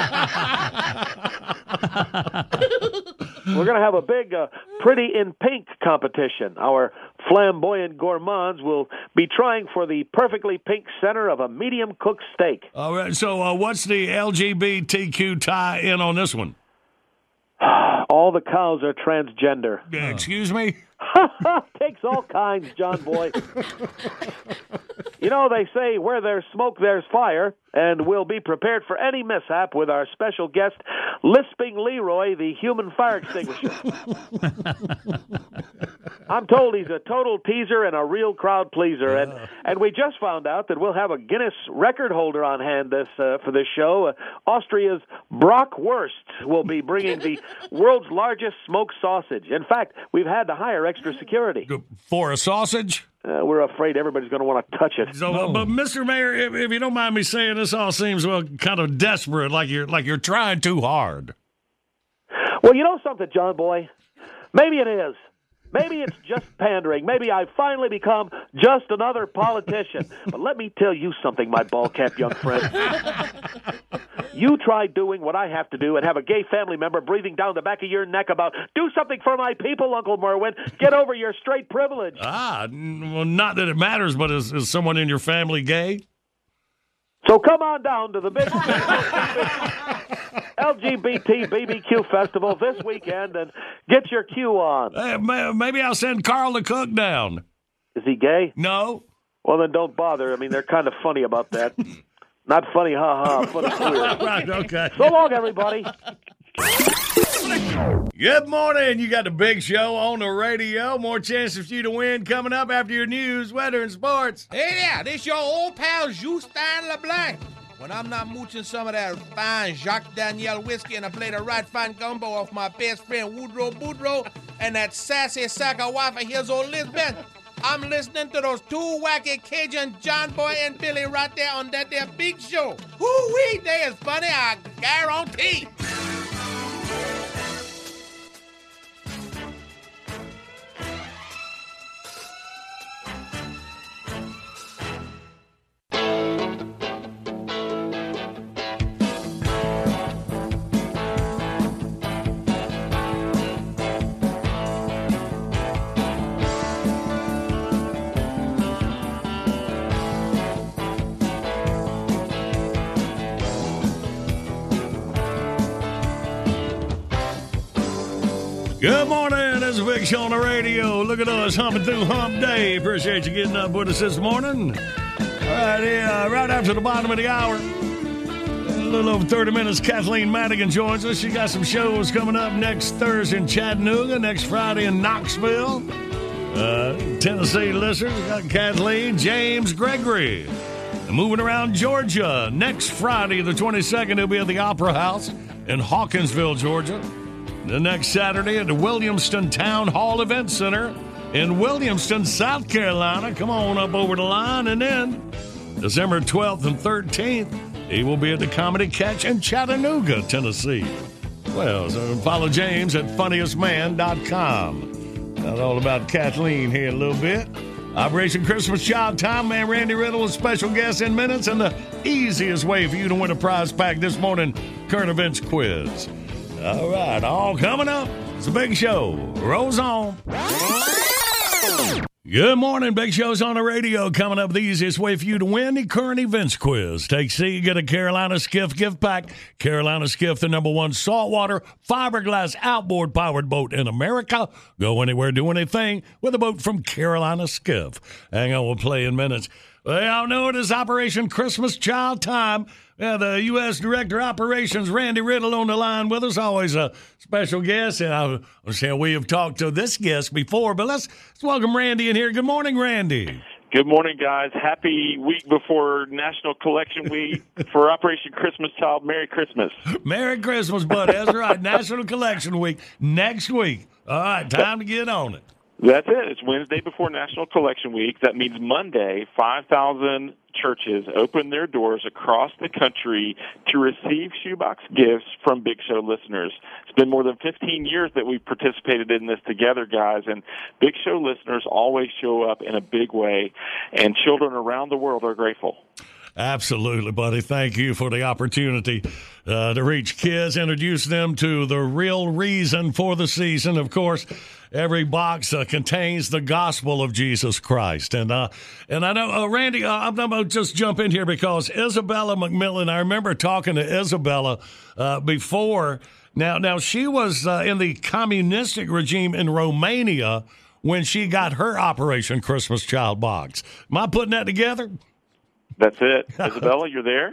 is going on. We're going to have a big uh, Pretty in Pink competition. Our flamboyant gourmands will be trying for the perfectly pink center of a medium-cooked steak. All right, so uh, what's the L G B T Q tie-in on this one? All the cows are transgender. Uh, excuse me? Takes all kinds, John Boy. You know, they say where there's smoke, there's fire, and we'll be prepared for any mishap with our special guest, Lisping Leroy, the human fire extinguisher. I'm told he's a total teaser and a real crowd pleaser, and, and we just found out that we'll have a Guinness record holder on hand this uh, for this show. Uh, Austria's Brock Wurst will be bringing the world's largest smoked sausage. In fact, we've had to hire extra security. For a sausage? Uh, we're afraid everybody's going to want to touch it. So, uh, but Mister Mayor, if, if you don't mind me saying, this all seems well kind of desperate, like you're like you're trying too hard. Well, you know something, John Boy? Maybe it is. Maybe it's just pandering. Maybe I've finally become just another politician. But let me tell you something, my ball-capped young friend. You try doing what I have to do and have a gay family member breathing down the back of your neck about, do something for my people, Uncle Merwin. Get over your straight privilege. Ah, well, not that it matters, but is, is someone in your family gay? So come on down to the big L G B T B B Q festival this weekend and get your cue on. Hey, maybe I'll send Carl the cook down. Is he gay? No. Well, then don't bother. I mean, they're kind of funny about that. Not funny, ha-ha, funny queer. Right, okay. So long, everybody. Good morning. You got the big show on the radio. More chances for you to win coming up after your news, weather, and sports. Hey there, this your old pal Justin LeBlanc. When I'm not mooching some of that fine Jacques Daniel whiskey and I play the right fine gumbo off my best friend Woodrow Boudreaux and that sassy sack of wife of his old Lisbeth, I'm listening to those two wacky Cajun John Boy and Billy right there on that there big show. Woo-wee, they is funny, I guarantee. Good morning. This is Big Show on the radio. Look at us humping through hump day. Appreciate you getting up with us this morning. All right, yeah, right after the bottom of the hour, a little over thirty minutes, Kathleen Madigan joins us. She got some shows coming up next Thursday in Chattanooga, next Friday in Knoxville. Uh, Tennessee listeners, we got Kathleen, James Gregory. And moving around Georgia, next Friday the twenty-second, he'll be at the Opera House in Hawkinsville, Georgia. The next Saturday at the Williamston Town Hall Event Center in Williamston, South Carolina. Come on up over the line. And then December twelfth and thirteenth, he will be at the Comedy Catch in Chattanooga, Tennessee. Well, so follow James at funniest man dot com. That's all about Kathleen here a little bit. Operation Christmas Child Time, man. Randy Riddle with special guests in minutes. And the easiest way for you to win a prize pack this morning, current events quiz. All right, all coming up. It's a Big Show. Rolls on. Good morning. Big Show's on the radio. Coming up, the easiest way for you to win the current events quiz. Take C, get a Carolina Skiff gift pack. Carolina Skiff, the number one saltwater fiberglass outboard powered boat in America. Go anywhere, do anything with a boat from Carolina Skiff. Hang on, we'll play in minutes. Well, y'all know it is Operation Christmas Child Time. Yeah, the U S Director of Operations, Randy Riddle, on the line with us. Always a special guest. And I understand we have talked to this guest before, but let's, let's welcome Randy in here. Good morning, Randy. Good morning, guys. Happy week before National Collection Week for Operation Christmas Child. Merry Christmas. Merry Christmas, buddy. That's right. National Collection Week next week. All right, time to get on it. That's it. It's Wednesday before National Collection Week. That means Monday, five thousand churches open their doors across the country to receive shoebox gifts from Big Show listeners. It's been more than fifteen years that we've participated in this together, guys, and Big Show listeners always show up in a big way, and children around the world are grateful. Absolutely, buddy. Thank you for the opportunity uh, to reach kids, introduce them to the real reason for the season. Of course, every box uh, contains the gospel of Jesus Christ. And uh, and I know, uh, Randy, uh, I'm going to just jump in here because Isabella McMillan, I remember talking to Isabella uh, before. Now, now she was uh, in the communistic regime in Romania when she got her Operation Christmas Child box. Am I putting that together? That's it. Isabella, you're there?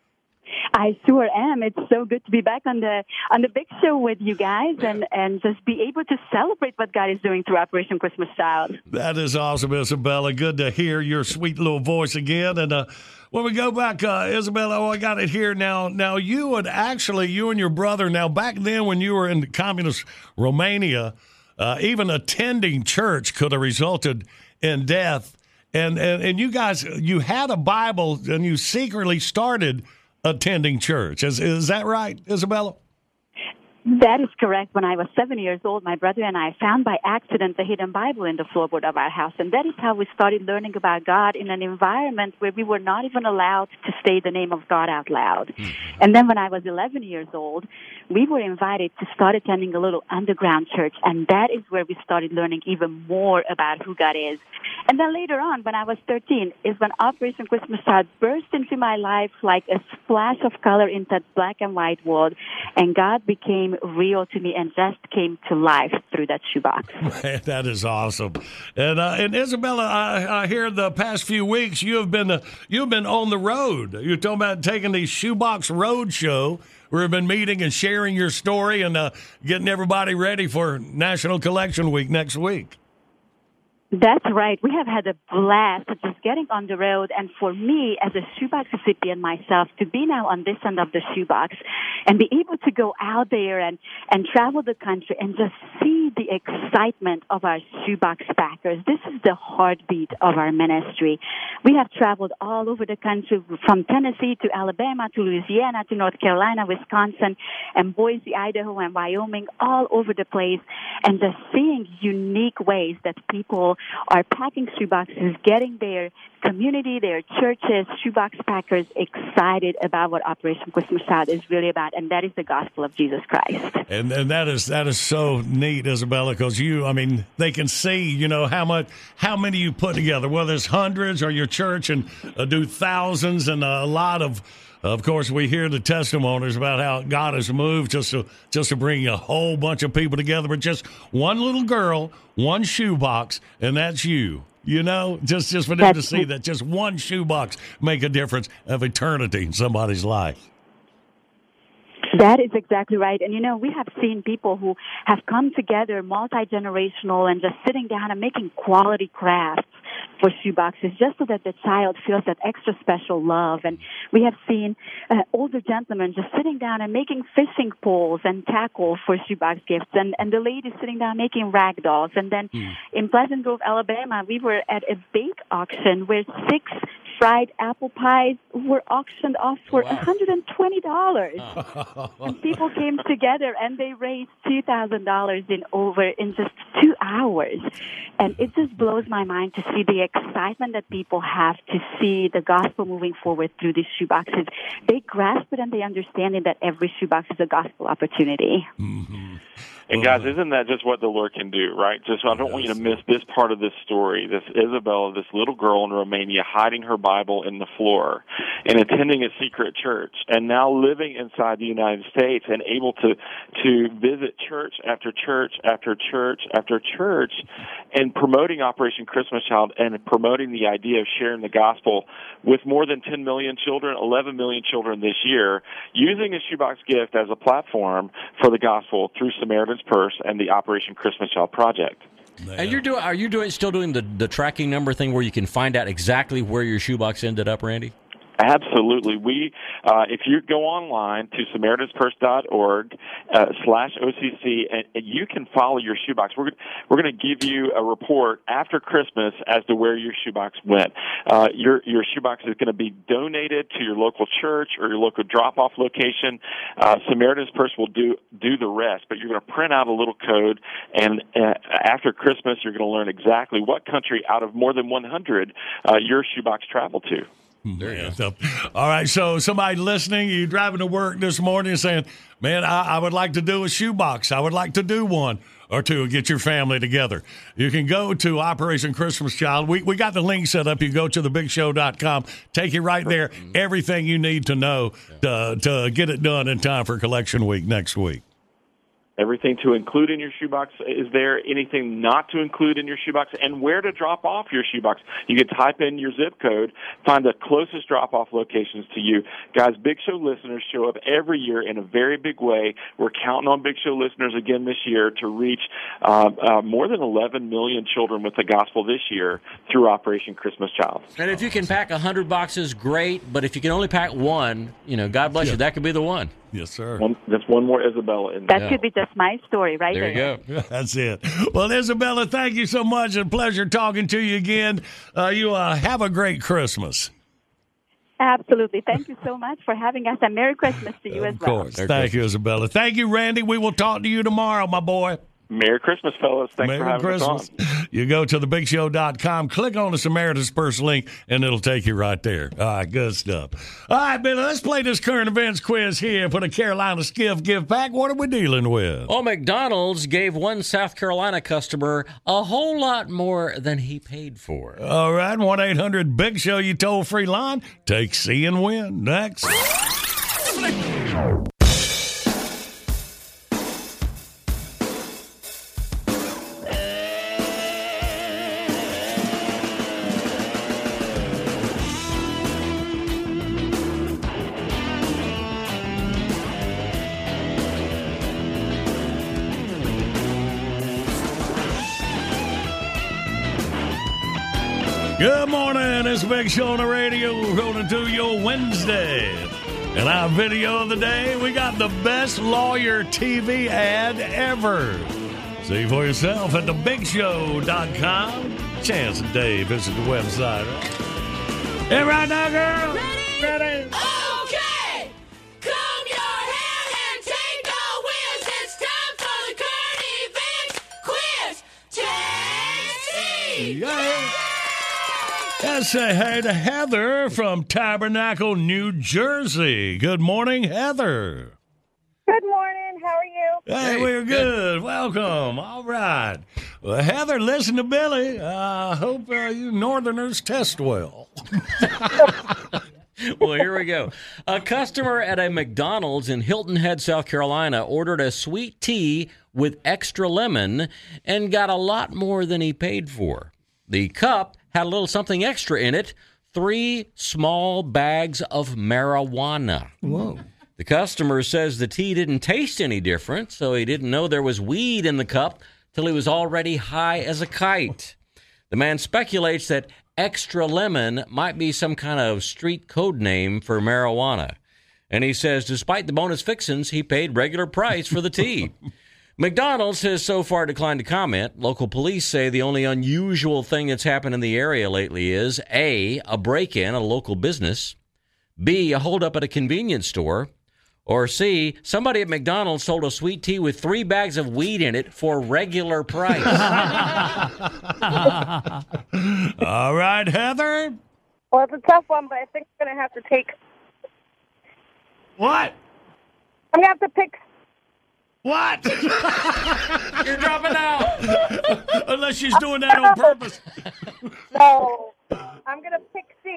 I sure am. It's so good to be back on the on the Big Show with you guys and, and just be able to celebrate what God is doing through Operation Christmas Child. That is awesome, Isabella. Good to hear your sweet little voice again. And uh, when we go back, uh, Isabella, oh, I got it here now. Now, you would actually, you and your brother, now back then when you were in communist Romania, uh, even attending church could have resulted in death. And, and and you guys, you had a Bible and you secretly started attending church. Is is that right, Isabella? That is correct. When I was seven years old, my brother and I found by accident the hidden Bible in the floorboard of our house. And that is how we started learning about God in an environment where we were not even allowed to say the name of God out loud. Mm-hmm. And then when I was eleven years old, we were invited to start attending a little underground church. And that is where we started learning even more about who God is. And then later on, when I was thirteen, is when Operation Christmas Child burst into my life like a splash of color in that black and white world. And God became real to me and just came to life through that shoebox. Man, that is awesome. And uh, and Isabella, I, I hear the past few weeks you have been uh, you've been on the road. You're talking about taking the Shoebox Road Show. We've been meeting and sharing your story and uh, getting everybody ready for National Collection Week next week. That's right. We have had a blast just getting on the road. And for me, as a shoebox recipient myself, to be now on this end of the shoebox and be able to go out there and, and travel the country and just see see the excitement of our shoebox packers. This is the heartbeat of our ministry. We have traveled all over the country, from Tennessee to Alabama to Louisiana to North Carolina, Wisconsin, and Boise, Idaho, and Wyoming, all over the place, and just seeing unique ways that people are packing shoeboxes, getting their community, their churches, shoebox packers excited about what Operation Christmas Child is really about, and that is the gospel of Jesus Christ. And and that is that is so neat, Isabella, because you, I mean, they can see, you know, how much, how many you put together, whether it's hundreds or your church and uh, do thousands, and a lot of. Of course, we hear the testimonies about how God has moved just to just to bring a whole bunch of people together, but just one little girl, one shoebox, and that's you. You know, just, just for them to see that just one shoebox make a difference of eternity in somebody's life. That is exactly right. And, you know, we have seen people who have come together, multi-generational, and just sitting down and making quality crafts for shoeboxes just so that the child feels that extra special love. And we have seen uh, older gentlemen just sitting down and making fishing poles and tackle for shoebox gifts, and, and the ladies sitting down making rag dolls. And then mm. in Pleasant Grove, Alabama, we were at a bake auction where six fried apple pies were auctioned off for wow. one hundred twenty dollars. And people came together and they raised two thousand dollars in over in just two hours. And it just blows my mind to see the excitement that people have to see the gospel moving forward through these shoeboxes. They grasp it and they understand it that every shoebox is a gospel opportunity. Mm-hmm. And guys, isn't that just what the Lord can do, right? Just I don't want you to miss this part of this story. This Isabella, this little girl in Romania, hiding her Bible in the floor and attending a secret church, and now living inside the United States and able to to visit church after church after church after church, and promoting Operation Christmas Child and promoting the idea of sharing the gospel with more than ten million children, eleven million children this year, using a shoebox gift as a platform for the gospel through Samaritan's Purse and the Operation Christmas Child project. And you're doing? Are you doing still doing the the tracking number thing where you can find out exactly where your shoebox ended up, Randy? Absolutely. We, uh, if you go online to Samaritan's Purse dot org uh, slash O C C, and, and you can follow your shoebox. We're we're going to give you a report after Christmas as to where your shoebox went. Uh, your your shoebox is going to be donated to your local church or your local drop-off location. Uh, Samaritan's Purse will do do the rest, but you're going to print out a little code, and uh, after Christmas, you're going to learn exactly what country out of more than one hundred uh, your shoebox traveled to. There you go. All right, so somebody listening, you driving to work this morning and saying, man, I, I would like to do a shoebox. I would like to do one or two and get your family together. You can go to Operation Christmas Child. We we got the link set up. You go to the big show dot com. Take you right there. Everything you need to know to, to get it done in time for collection week next week. Everything to include in your shoebox is there, anything not to include in your shoebox, and where to drop off your shoebox. You can type in your zip code, find the closest drop-off locations to you. Guys, Big Show listeners show up every year in a very big way. We're counting on Big Show listeners again this year to reach uh, uh, more than eleven million children with the gospel this year through Operation Christmas Child. And if you can pack one hundred boxes, great, but if you can only pack one, you know, God bless yeah. you, that could be the one. Yes, sir. One, just one more Isabella in there. That could be just my story right there. There you go. That's it. Well, Isabella, thank you so much. A pleasure talking to you again. Uh, you uh, have a great Christmas. Absolutely. Thank you so much for having us, and Merry Christmas to you of as well. Of course. Merry Thank Christmas. you, Isabella. Thank you, Randy. We will talk to you tomorrow, my boy. Merry Christmas, fellas. Thanks Merry for having Christmas. us on. You go to the big show dot com, click on the Samaritan's Purse link, and it'll take you right there. All right, good stuff. All right, Billy, let's play this current events quiz here for the Carolina Skiff Give Back. What are we dealing with? Well, McDonald's gave one South Carolina customer a whole lot more than he paid for. All right, one eight hundred big show, you toll-free line. Take C and win. Next. Good morning. It's Big Show on the radio, rolling to your Wednesday. And our video of the day, we got the best lawyer T V ad ever. See for yourself at the big show dot com. Chance and Dave visit the website. Right? Hey, right now, girl. Ready? Ready? Okay. Comb your hair and take a whiz. It's time for the current events quiz. Tasty. Yeah. Let's say hey to Heather from Tabernacle, New Jersey. Good morning, Heather. Good morning. How are you? Hey, Hey, we're good. good. Welcome. All right. Well, Heather, listen to Billy. I uh, hope uh, you Northerners test well. Well, here we go. A customer at a McDonald's in Hilton Head, South Carolina, ordered a sweet tea with extra lemon and got a lot more than he paid for. The cup had a little something extra in it, three small bags of marijuana. Whoa. The customer says the tea didn't taste any different, so he didn't know there was weed in the cup till he was already high as a kite. The man speculates that extra lemon might be some kind of street code name for marijuana. And he says despite the bonus fixins, he paid regular price for the tea. McDonald's has so far declined to comment. Local police say the only unusual thing that's happened in the area lately is A, a break-in at a local business, B, a holdup at a convenience store, or C, somebody at McDonald's sold a sweet tea with three bags of weed in it for regular price. All right, Heather. Well, it's a tough one, but I think I'm going to have to take... What? I'm going to have to pick... What? You're dropping out. Unless she's doing that on purpose. No. I'm going to pick C.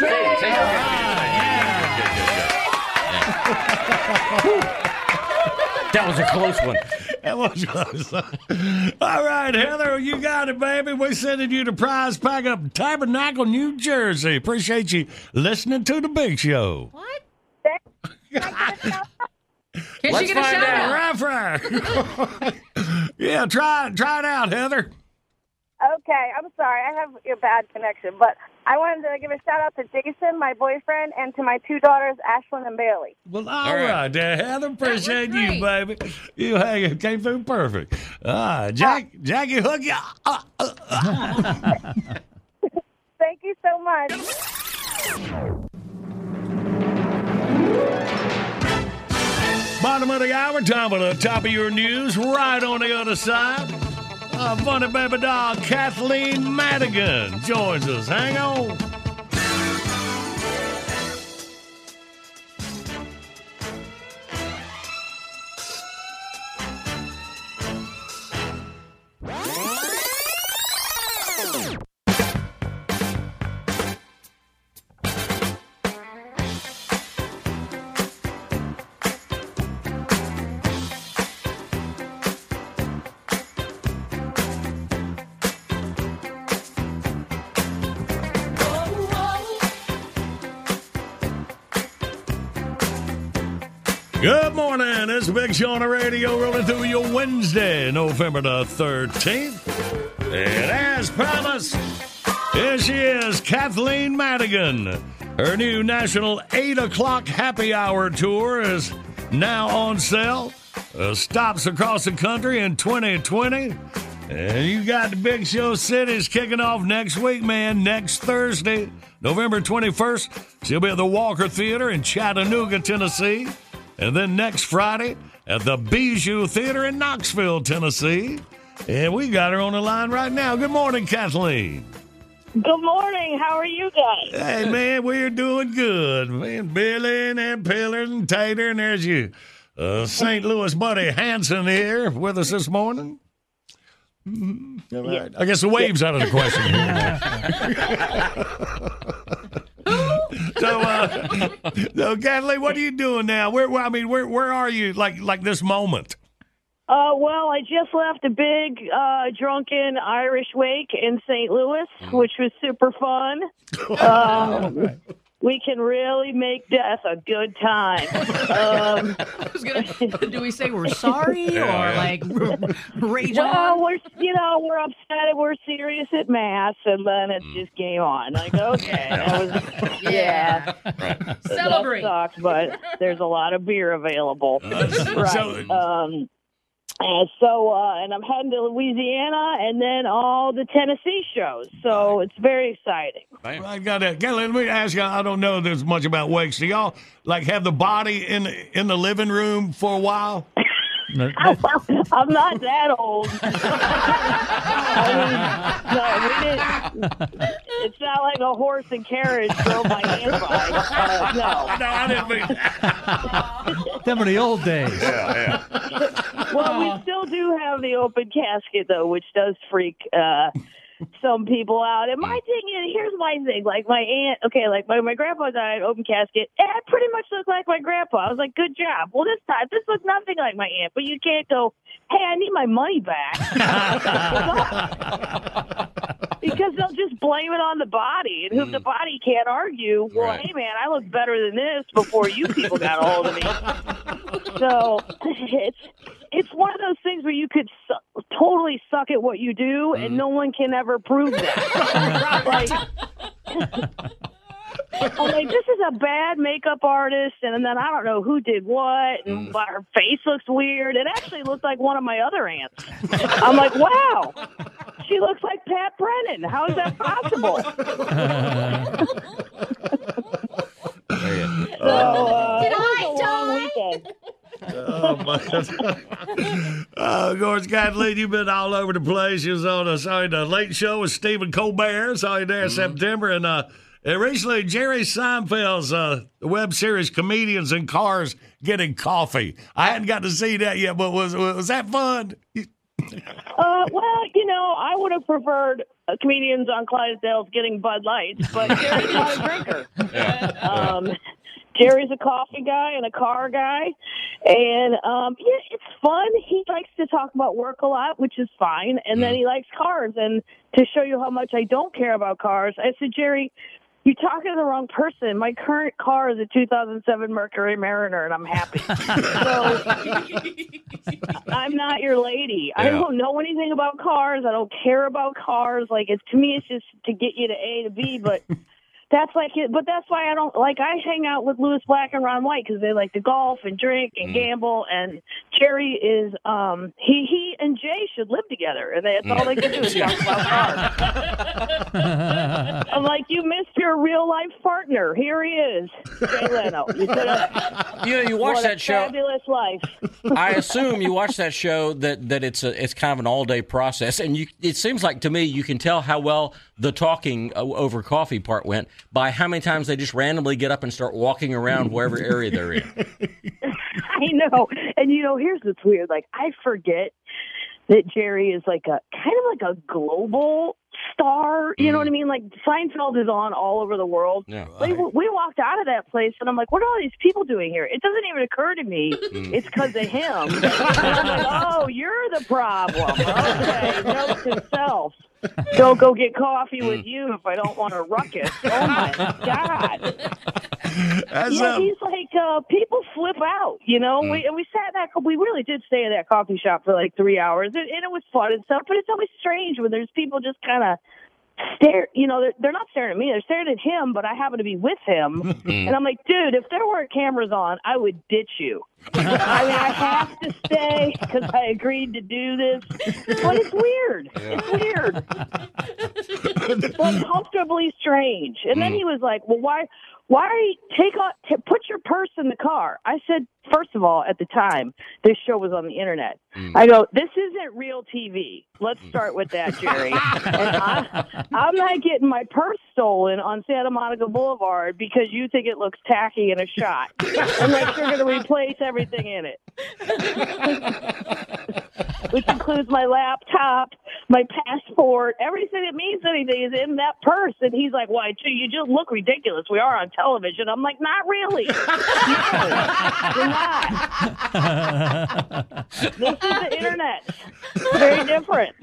That was a close one. That was close. All right, Heather, you got it, baby. We're sending you the prize pack up Tabernacle, New Jersey. Appreciate you listening to the Big Show. What? Can Let's she get a find shout out. out? Right, right. Yeah, try, try it out, Heather. Okay, I'm sorry. I have a bad connection, but I wanted to give a shout-out to Jason, my boyfriend, and to my two daughters, Ashlyn and Bailey. Well, all right, there, Heather. Appreciate you, baby. You hang, came through perfect. All right, Jack, Jackie Hook, yeah. Uh, uh, uh. Thank you so much. Bottom of the hour, time for the top of your news. Right on the other side, uh, funny baby doll Kathleen Madigan joins us. Hang on. Good morning. It's Big Show on the radio rolling through your Wednesday, November the thirteenth. And as promised, here she is, Kathleen Madigan. Her new national eight o'clock happy hour tour is now on sale. Uh, stops across the country in twenty twenty. And you got the Big Show cities kicking off next week, man. Next Thursday, November twenty-first, she'll be at the Walker Theater in Chattanooga, Tennessee. And then next Friday at the Bijou Theater in Knoxville, Tennessee. And we got her on the line right now. Good morning, Kathleen. Good morning. How are you guys? Hey, man, we're doing good. Man, Billy and Aunt Pillars and Tater, and there's you. Uh, Saint Louis buddy Hanson here with us this morning. Mm-hmm. All right. I guess the wave's out of the question. so, uh, so, Kathleen, what are you doing now? Where, where I mean, where, where are you? Like, like this moment? Uh, well, I just left a big uh, drunken Irish wake in Saint Louis, which was super fun. Um, we can really make death a good time. Um, I was gonna, do we say we're sorry or like rage well, on? we're you know we're upset. We're serious at mass, and then it's just game on. Like okay, that was yeah, Right. Celebrate. That sucks, but there's a lot of beer available. Uh, right. so- um, And so, uh, and I'm heading to Louisiana and then all the Tennessee shows. So it's very exciting. Well, I got to let me ask you. I don't know this much about wakes. Do y'all like have the body in the, in the living room for a while? I'm not that old. I mean, no, we didn't. It's not like a horse and carriage drove my aunt by. Uh, no, no, I didn't mean that. Them were the old days. Yeah, yeah. Well, we still do have the open casket, though, which does freak uh, some people out. And my thing is, here's my thing. Like, my aunt, okay, like, my, my grandpa died, open casket. It pretty much looked like my grandpa. I was like, good job. Well, this time, this looks nothing like my aunt. But you can't go, hey, I need my money back. Because they'll just blame it on the body. And if the body can't argue, well, Right. hey, man, I look better than this before you people got a hold of me. So it's it's one of those things where you could su- totally suck at what you do, and no one can ever prove that. like, I'm like, this is a bad makeup artist, and then I don't know who did what, and but her face looks weird. It actually looked like one of my other aunts. I'm like, wow, she looks like Pat Brennan. How is that possible? so, uh, Did it was I a long weekend. Oh, my. uh, of course, Kathleen, you've been all over the place. You was on a, sorry, the Late Show with Stephen Colbert. Saw you there in September. And, uh, and recently, Jerry Seinfeld's uh, web series, Comedians in Cars Getting Coffee. I hadn't got to see that yet, but was was that fun? Uh, well, you know, I would have preferred uh, comedians on Clydesdales getting Bud Lights, but Jerry's not a drinker. Um, Jerry's a coffee guy and a car guy, and um, yeah, it's fun. He likes to talk about work a lot, which is fine, and then he likes cars. And to show you how much I don't care about cars, I said, Jerry, you're talking to the wrong person. My current car is a two thousand seven Mercury Mariner, and I'm happy. So I'm not your lady. I Yeah. don't know anything about cars. I don't care about cars. Like, it's to me, it's just to get you to A to B, but that's like it. But that's why I don't, like, I hang out with Louis Black and Ron White because they like to golf and drink and gamble, and Jerry is, um, he, he and Jay should live together, and that's all they can do is talk about cars. I'm like, you missed your real life partner. Here he is, Jay Leno. You, could have, You know, you watch what a that show. Fabulous life. I assume you watch that show that, that it's a it's kind of an all day process, and you it seems like to me you can tell how well the talking over coffee part went by how many times they just randomly get up and start walking around wherever area they're in. I know, and you know, here's what's weird. Like, I forget that Jerry is like a kind of like a global star. You know what I mean? Like, Seinfeld is on all over the world. Yeah. Like, we walked out of that place, and I'm like, what are all these people doing here? It doesn't even occur to me it's because of him. And I'm like, oh, you're the problem. Okay, note to self. Don't go get coffee with you if I don't want a ruckus. Oh, my God. That's, yeah, um, he's like, uh, people flip out, you know? Mm. We, and we sat in that, we really did stay in that coffee shop for like three hours, and, and it was fun and stuff, but it's always strange when there's people just kind of stare, you know, they're, they're not staring at me, they're staring at him, but I happen to be with him. And I'm like, dude, if there weren't cameras on, I would ditch you. I mean, I have to stay because I agreed to do this, but it's weird. It's weird. It's uncomfortably strange. And then he was like, well, why, why take on, t- put your purse in the car? I said, first of all, at the time, this show was on the internet. I go, this isn't real T V. Let's start with that, Jerry. And I, I'm not getting my purse stolen on Santa Monica Boulevard because you think it looks tacky in a shot. Unless you're going to replace everything in it. Which includes my laptop, my passport, everything that means anything is in that purse. And he's like, why, you just look ridiculous. We are on television. I'm like, not really. No, you're not. This is the internet. It's very different.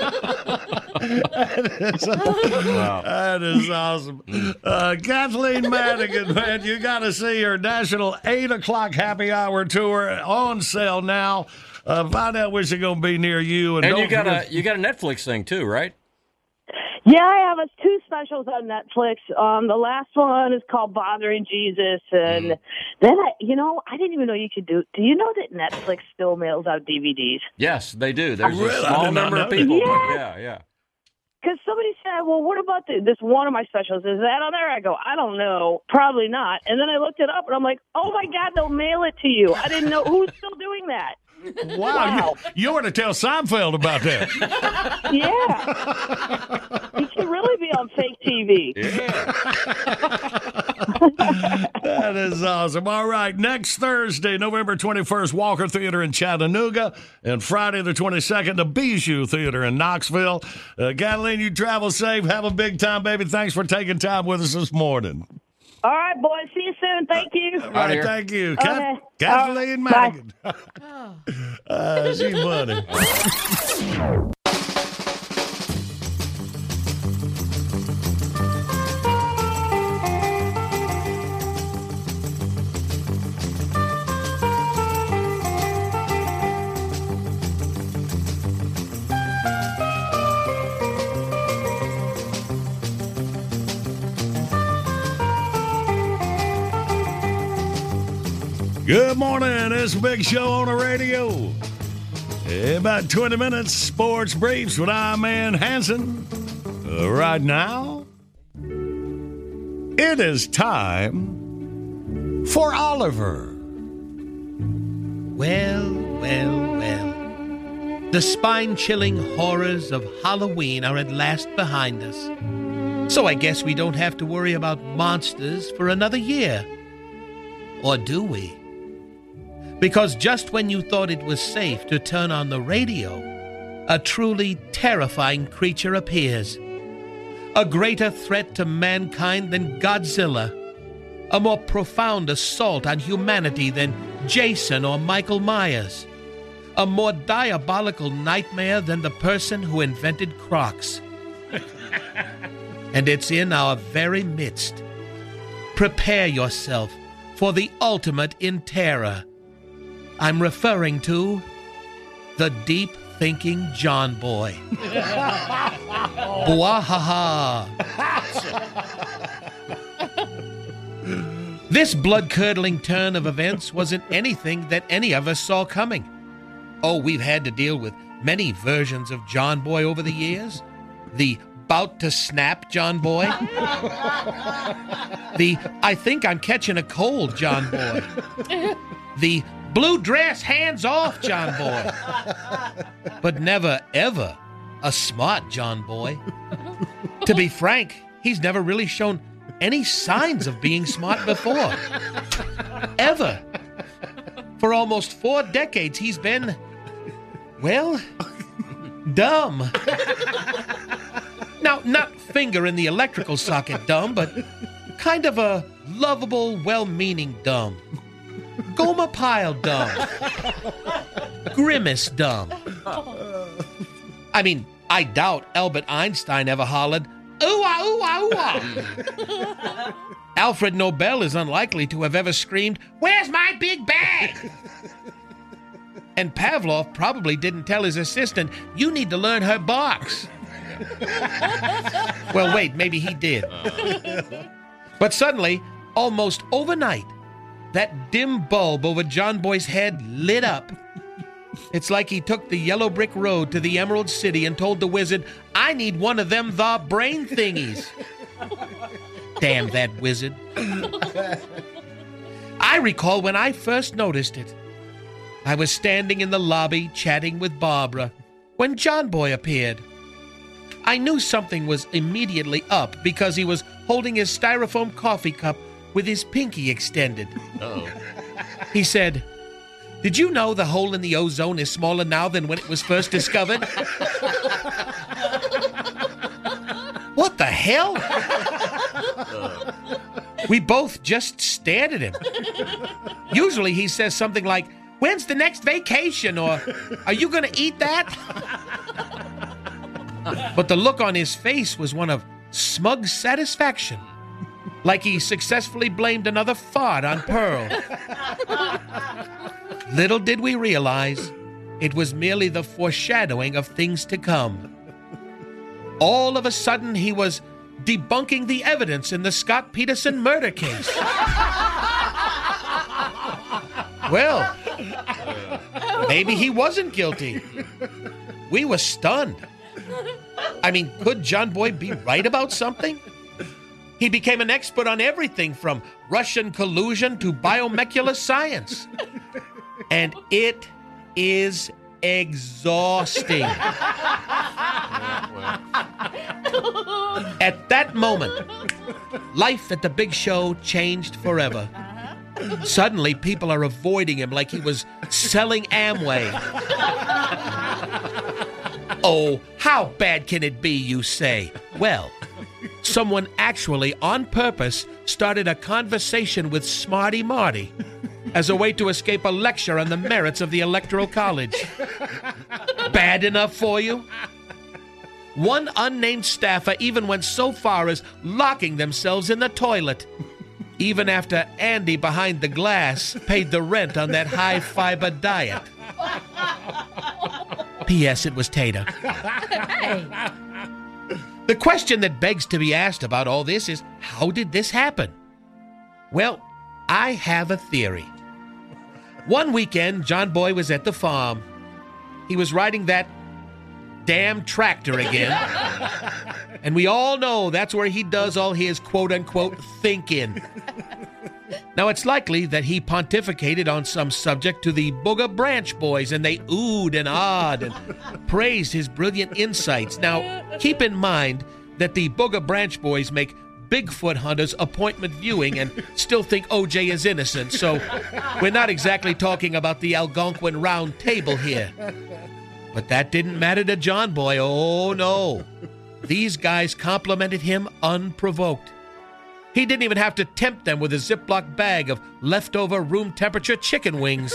That is, wow. That is awesome. Uh, Kathleen Madigan, man, you got to see her national eight o'clock happy hour tour on sale now. Uh, find out which is going to be near you. And, And don't you got forget- a you got a Netflix thing too, right? Yeah, I have uh, two specials on Netflix. Um, the last one is called Bothering Jesus, and then I, you know, I didn't even know you could do. Do you know that Netflix still mails out D V Ds? Yes, they do. There's Oh, really? a I small did not number of know people. that. but Yeah, yeah. Because somebody said, well, what about the, this one of my specials? Is that on there? I go, I don't know. Probably not. And then I looked it up, and I'm like, oh, my God, they'll mail it to you. I didn't know. Who's still doing that? Wow, Wow. You, you ought to tell Seinfeld about that. Yeah. You should really be on fake T V. That is awesome. All right, next Thursday, November twenty-first, Walker Theater in Chattanooga, and Friday the twenty-second, the Bijou Theater in Knoxville. Uh, Kathleen, you travel safe. Have a big time, baby. Thanks for taking time with us this morning. All right, boys. See you soon. Thank you. All right, thank you. Okay. Kath- Kathleen All right, Madigan. uh, she's funny. Good morning. It's a Big Show on the radio. About twenty minutes, sports briefs with our man Hanson. Uh, right now, it is time for Oliver. Well, well, well. The spine-chilling horrors of Halloween are at last behind us. So I guess we don't have to worry about monsters for another year. Or do we? Because just when you thought it was safe to turn on the radio, a truly terrifying creature appears. A greater threat to mankind than Godzilla. A more profound assault on humanity than Jason or Michael Myers. A more diabolical nightmare than the person who invented Crocs. And it's in our very midst. Prepare yourself for the ultimate in terror. I'm referring to the deep-thinking John Boy. Bwahaha. This blood-curdling turn of events wasn't anything that any of us saw coming. Oh, we've had to deal with many versions of John Boy over the years. The bout-to-snap John Boy. The I think I'm catching a cold John Boy. The blue dress, hands off, John Boy. But never, ever a smart John Boy. To be frank, he's never really shown any signs of being smart before. Ever. For almost four decades, he's been, well, dumb. Now, not finger in the electrical socket dumb, but kind of a lovable, well-meaning dumb. Goma pile dumb. Grimace dumb. I mean, I doubt Albert Einstein ever hollered, ooh-ah, ooh-ah, ooh-ah. Alfred Nobel is unlikely to have ever screamed, where's my big bag? And Pavlov probably didn't tell his assistant, you need to learn her box. Well, wait, maybe he did. But suddenly, almost overnight, that dim bulb over John Boy's head lit up. It's like he took the yellow brick road to the Emerald City and told the wizard, I need one of them the brain thingies. Damn that wizard. I recall when I first noticed it. I was standing in the lobby chatting with Barbara when John Boy appeared. I knew something was immediately up because he was holding his styrofoam coffee cup with his pinky extended. Uh-oh. He said, did you know the hole in the ozone is smaller now than when it was first discovered? What the hell? Uh. We both just stared at him. Usually he says something like, when's the next vacation? Or, are you going to eat that? But the look on his face was one of smug satisfaction, like he successfully blamed another fart on Pearl. Little did we realize it was merely the foreshadowing of things to come. all of a sudden he was debunking the evidence in the Scott Peterson murder case. Well, maybe he wasn't guilty. We were stunned. I mean, could John Boy be right about something? He became an expert on everything from Russian collusion to biomolecular science. And it is exhausting. At that moment, life at the Big Show changed forever. Suddenly, people are avoiding him like he was selling Amway. Oh, how bad can it be, you say? Well, someone actually, on purpose, started a conversation with Smarty Marty as a way to escape a lecture on the merits of the Electoral College. Bad enough for you? One unnamed staffer even went so far as locking themselves in the toilet, even after Andy behind the glass paid the rent on that high-fiber diet. P S. It was Tater. Hey. The question that begs to be asked about all this is, how did this happen? Well, I have a theory. One weekend, John Boy was at the farm. He was riding that damn tractor again. And we all know that's where he does all his quote-unquote thinking. Now, it's likely that he pontificated on some subject to the Booger Branch boys, and they oohed and ahed and praised his brilliant insights. Now, keep in mind that the Booger Branch boys make Bigfoot hunters appointment viewing and still think O J is innocent, so we're not exactly talking about the Algonquin Round Table here. But that didn't matter to John Boy. Oh, no. These guys complimented him unprovoked. He didn't even have to tempt them with a Ziploc bag of leftover room-temperature chicken wings.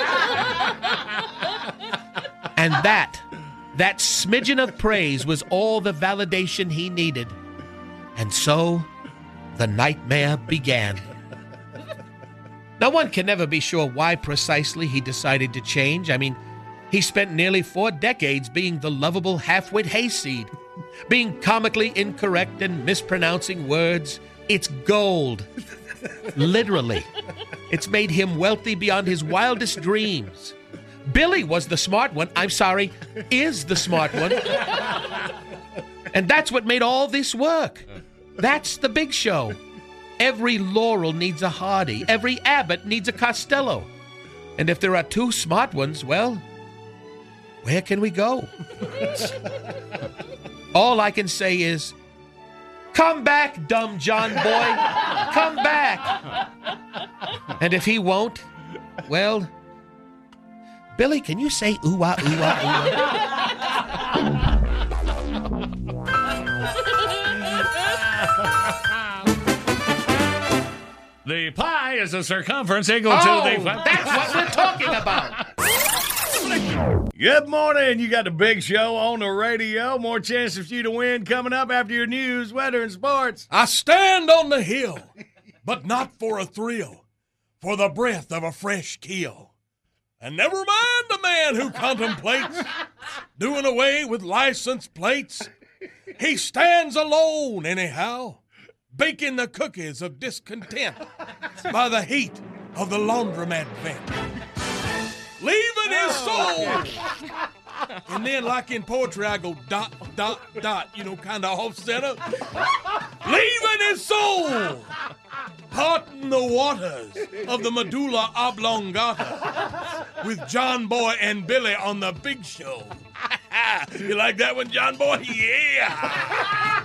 And that, that smidgen of praise was all the validation he needed. And so, the nightmare began. Now, one can never be sure why precisely he decided to change. I mean, he spent nearly four decades being the lovable half-wit hayseed, being comically incorrect and mispronouncing words. It's gold. Literally. It's made him wealthy beyond his wildest dreams. Billy was the smart one. I'm sorry, is the smart one. And that's what made all this work. That's the Big Show. Every Laurel needs a Hardy. Every Abbott needs a Costello. And if there are two smart ones, well, where can we go? All I can say is, come back, dumb John Boy. Come back. And if he won't, well, Billy, can you say ooh-ah, ooh-ah, ooh-ah? The pi is a circumference equal Oh, to the... that's what we're talking about. Good morning. You got the Big Show on the radio. More chances for you to win coming up after your news, weather, and sports. I stand on the hill, but not for a thrill, for the breath of a fresh kill. And never mind the man who contemplates doing away with license plates. He stands alone anyhow, baking the cookies of discontent by the heat of the laundromat vent. Leaving his soul. And then, like in poetry, I go dot, dot, dot, you know, kind of off center. Leaving his soul. Hot in the waters of the medulla oblongata with John Boy and Billy on the Big Show. You like that one, John Boy? Yeah.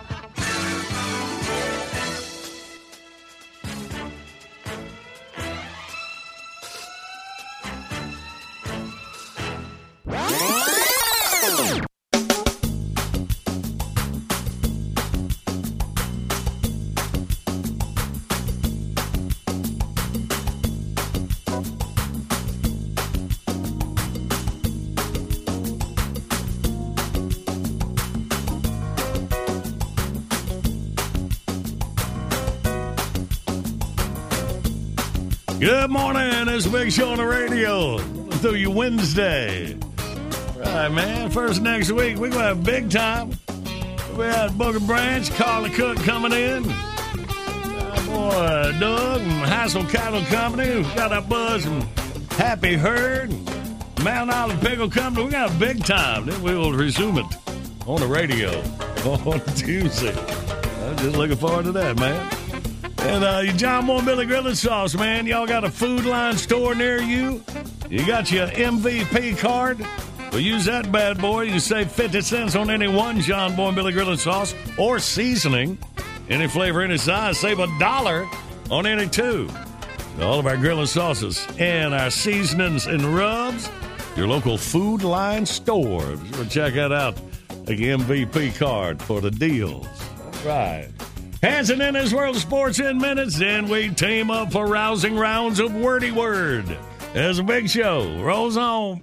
Good morning. It's Big Show on the radio. Through you Wednesday. Right, man. First next week, we're going to have big time. We had Booger Branch, Carly Cook coming in. Our boy Doug and Hassel Cattle Company. We got our buzz and Happy Herd. Mount Olive Pickle Company. We got a big time. Then we will resume it on the radio on Tuesday. I'm just looking forward to that, man. And uh, your John Boy and Billy Grilling Sauce, man. Y'all got a Food Line store near you? You got your M V P card? Well, use that bad boy. You save fifty cents on any one John Boy and Billy Grilling Sauce or seasoning. Any flavor, any size. Save a dollar on any two. All of our grilling sauces and our seasonings and rubs. Your local Food Line store. Be sure to check that out. Take the M V P card for the deals. All right. Hanson in his World of Sports in minutes, and we team up for rousing rounds of Wordy Word as a Big Show rolls on.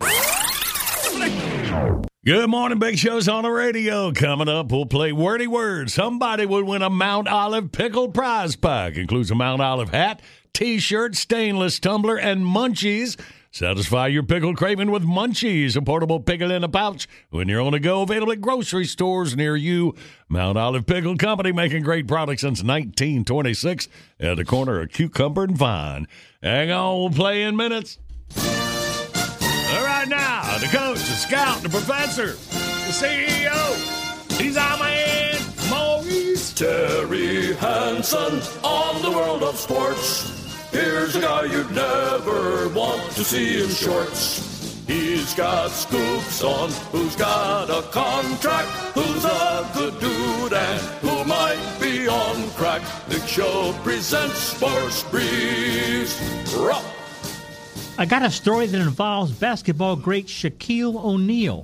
Good morning, Big Show's on the radio. Coming up, we'll play Wordy Word. Somebody would win a Mount Olive Pickle prize pack. Includes a Mount Olive hat, T-shirt, stainless tumbler, and munchies. Satisfy your pickle craving with Munchies, a portable pickle in a pouch when you're on the go. Available at grocery stores near you. Mount Olive Pickle Company, making great products since nineteen twenty-six at the corner of Cucumber and Vine. Hang on, we'll play in minutes. All right, now, the coach, the scout, the professor, the C E O. He's our man, Maurice Terry Hanson on the World of Sports. Here's a guy you'd never want to see in shorts. He's got scoops on who's got a contract, who's a good dude, and who might be on crack. Big Show presents Sports Breeze. Rock. I got a story that involves basketball great Shaquille O'Neal.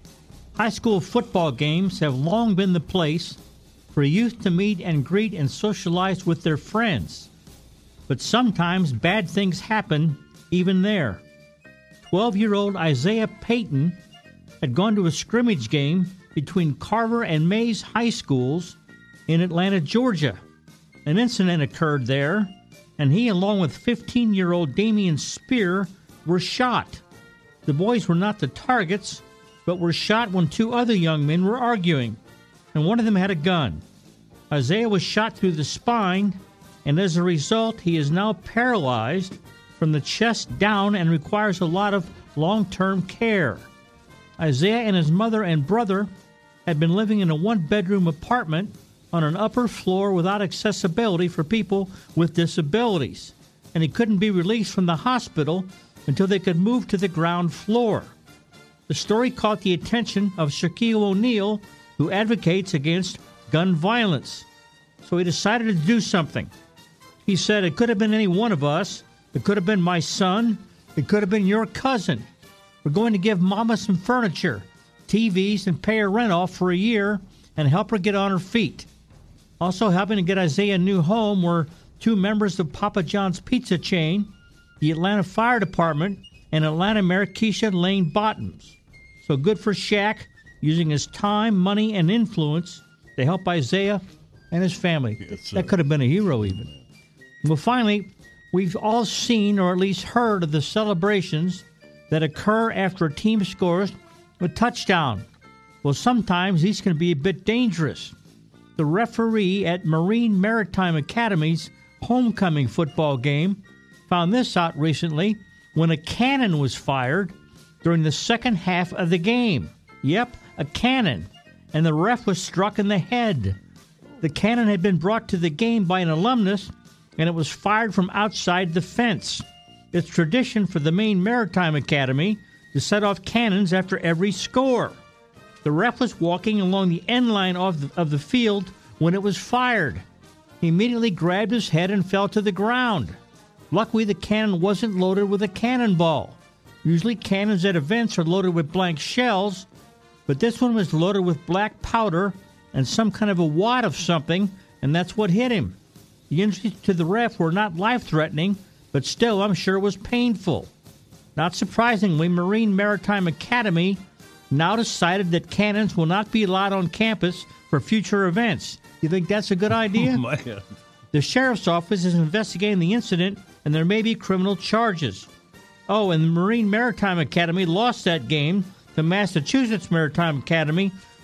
High school football games have long been the place for youth to meet and greet and socialize with their friends. But sometimes bad things happen even there. twelve-year-old Isaiah Payton had gone to a scrimmage game between Carver and Mays High Schools in Atlanta, Georgia. An incident occurred there, and he, along with fifteen-year-old Damian Spear, were shot. The boys were not the targets, but were shot when two other young men were arguing, and one of them had a gun. Isaiah was shot through the spine, and as a result, he is now paralyzed from the chest down and requires a lot of long-term care. Isaiah and his mother and brother had been living in a one-bedroom apartment on an upper floor without accessibility for people with disabilities, and he couldn't be released from the hospital until they could move to the ground floor. The story caught the attention of Shaquille O'Neal, who advocates against gun violence. So he decided to do something. He said, it could have been any one of us. It could have been my son. It could have been your cousin. We're going to give Mama some furniture, T Vs, and pay her rent off for a year and help her get on her feet. Also helping to get Isaiah a new home were two members of Papa John's pizza chain, the Atlanta Fire Department, and Atlanta Mayor Keisha Lane Bottoms. So good for Shaq, using his time, money, and influence to help Isaiah and his family. Yes, that could have been a hero even. Well, finally, we've all seen or at least heard of the celebrations that occur after a team scores a touchdown. Well, sometimes these can be a bit dangerous. The referee at Marine Maritime Academy's homecoming football game found this out recently when a cannon was fired during the second half of the game. Yep, a cannon. And the ref was struck in the head. The cannon had been brought to the game by an alumnus, and it was fired from outside the fence. It's tradition for the Maine Maritime Academy to set off cannons after every score. The ref was walking along the end line of the, of the field when it was fired. He immediately grabbed his head and fell to the ground. Luckily, the cannon wasn't loaded with a cannonball. Usually cannons at events are loaded with blank shells, but this one was loaded with black powder and some kind of a wad of something, and that's what hit him. The injuries to the ref were not life-threatening, but still, I'm sure it was painful. Not surprisingly, Marine Maritime Academy now decided that cannons will not be allowed on campus for future events. You think that's a good idea? Oh, man. The sheriff's office is investigating the incident, and there may be criminal charges. Oh, and the Marine Maritime Academy lost that game to Massachusetts Maritime Academy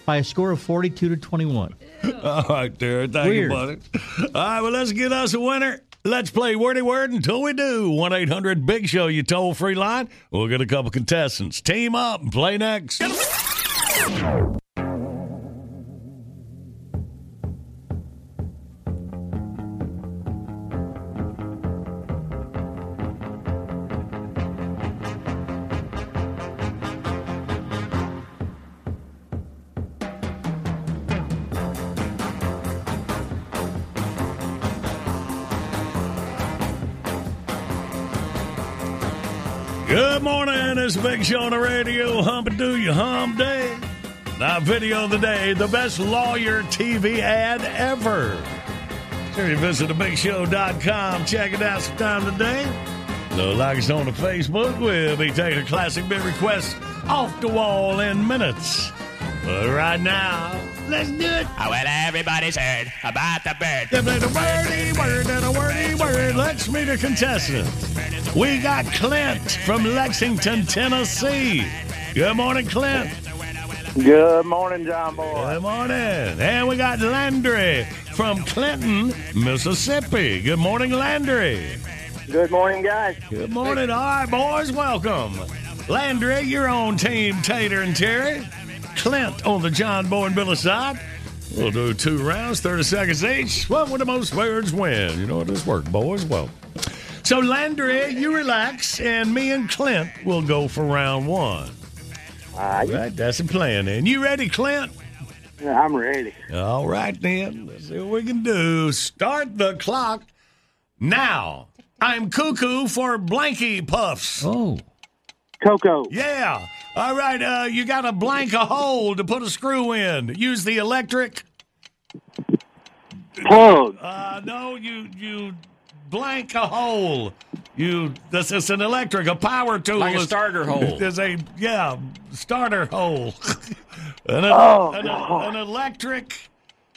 by a score of forty-two to twenty-one. All right, there. Thank Weird. you, buddy. All right, well, let's get us a winner. Let's play Wordy Word until we do. one eight hundred big show, you toll-free line. We'll get a couple contestants. Team up and play next. Good morning. It's Big Show on the radio. Hump-a-doo, you hum day. Now, video of the day, the best lawyer T V ad ever. Sure, you visit the big show dot com. Check it out sometime today. Look like it's on the Facebook. We'll be taking a classic bit request off the wall in minutes. But right now, let's do it. Oh, well, everybody's heard about the bird. The wordy word and a wordy word. Let's meet a contestant. We got Clint from Lexington, Tennessee. Good morning, Clint. Good morning, John Boy. Good morning. And we got Landry from Clinton, Mississippi. Good morning, Landry. Good morning, guys. Good morning. All right, boys, welcome. Landry, you're on Team Tater and Terry. Clint on the John Boy and Billy side. We'll do two rounds, thirty seconds each. One with the most words win. You know how this works, boys. Well, so Landry, you relax, and me and Clint will go for round one. All right. All right, that's the plan. And you ready, Clint? I'm ready. All right, then. Let's see what we can do. Start the clock now. I'm cuckoo for blanky puffs. Oh. Coco. Yeah. All right, uh, you got to blank a hole to put a screw in. Use the electric. Plug. Uh, no, you you blank a hole. You this is an electric, a power tool. Like a is- starter hole. There's a yeah starter hole. an, Oh, an, God. an electric.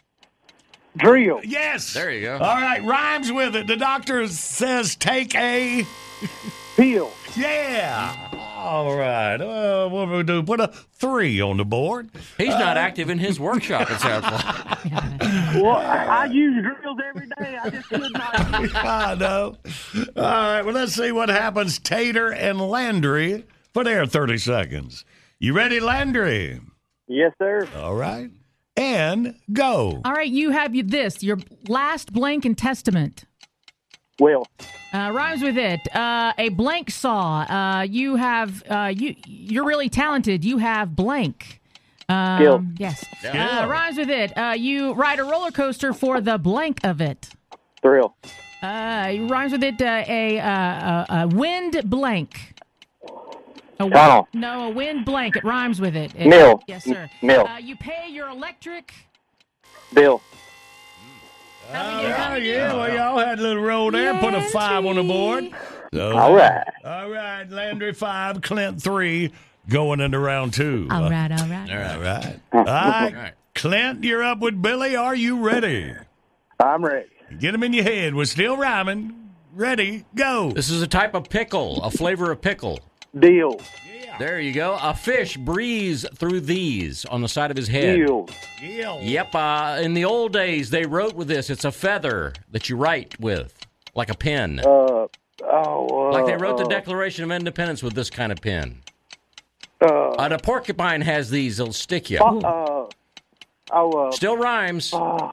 Drill. Yes. There you go. All right, rhymes with it. The doctor says take a Peel. yeah. All right. Uh, what do we do? Put a three on the board. He's not active in his workshop, it sounds like. Well, I, I use drills every day. I just could not. I know. All right. Well, let's see what happens. Tater and Landry for their thirty seconds. You ready, Landry? Yes, sir. All right. And go. All right, you have you this, your last blank in testament. Will. Uh, rhymes with it. Uh, a blank saw. Uh, you have uh, you. You're really talented. You have blank. Um, Skill. Yes. Yeah. Uh, rhymes with it. Uh, you ride a roller coaster for the blank of it. Thrill. Uh, rhymes with it. Uh, a, uh, a a wind blank. A wi- Tunnel. No, a wind blank. It rhymes with it. It- Mill. Yes, sir. M- mill. Uh, you pay your electric. Bill. Oh, yeah. Well, y'all had a little roll there. Put a five on the board. So, All right. All right. Landry five, Clint three, going into round two. All right, all right. All right. All right. All right. Clint, you're up with Billy. Are you ready? I'm ready. Get them in your head. We're still rhyming. Ready, go. This is a type of pickle, a flavor of pickle. Deal. There you go. A fish breathes through these on the side of his head. Deal. Deal. Yep. Uh, in the old days, they wrote with this. It's a feather that you write with, like a pen. Uh, oh, uh, like they wrote the uh, Declaration of Independence with this kind of pen. Uh, Uh, the porcupine has these. They'll stick you. uh, uh, oh, uh, Still rhymes. uh,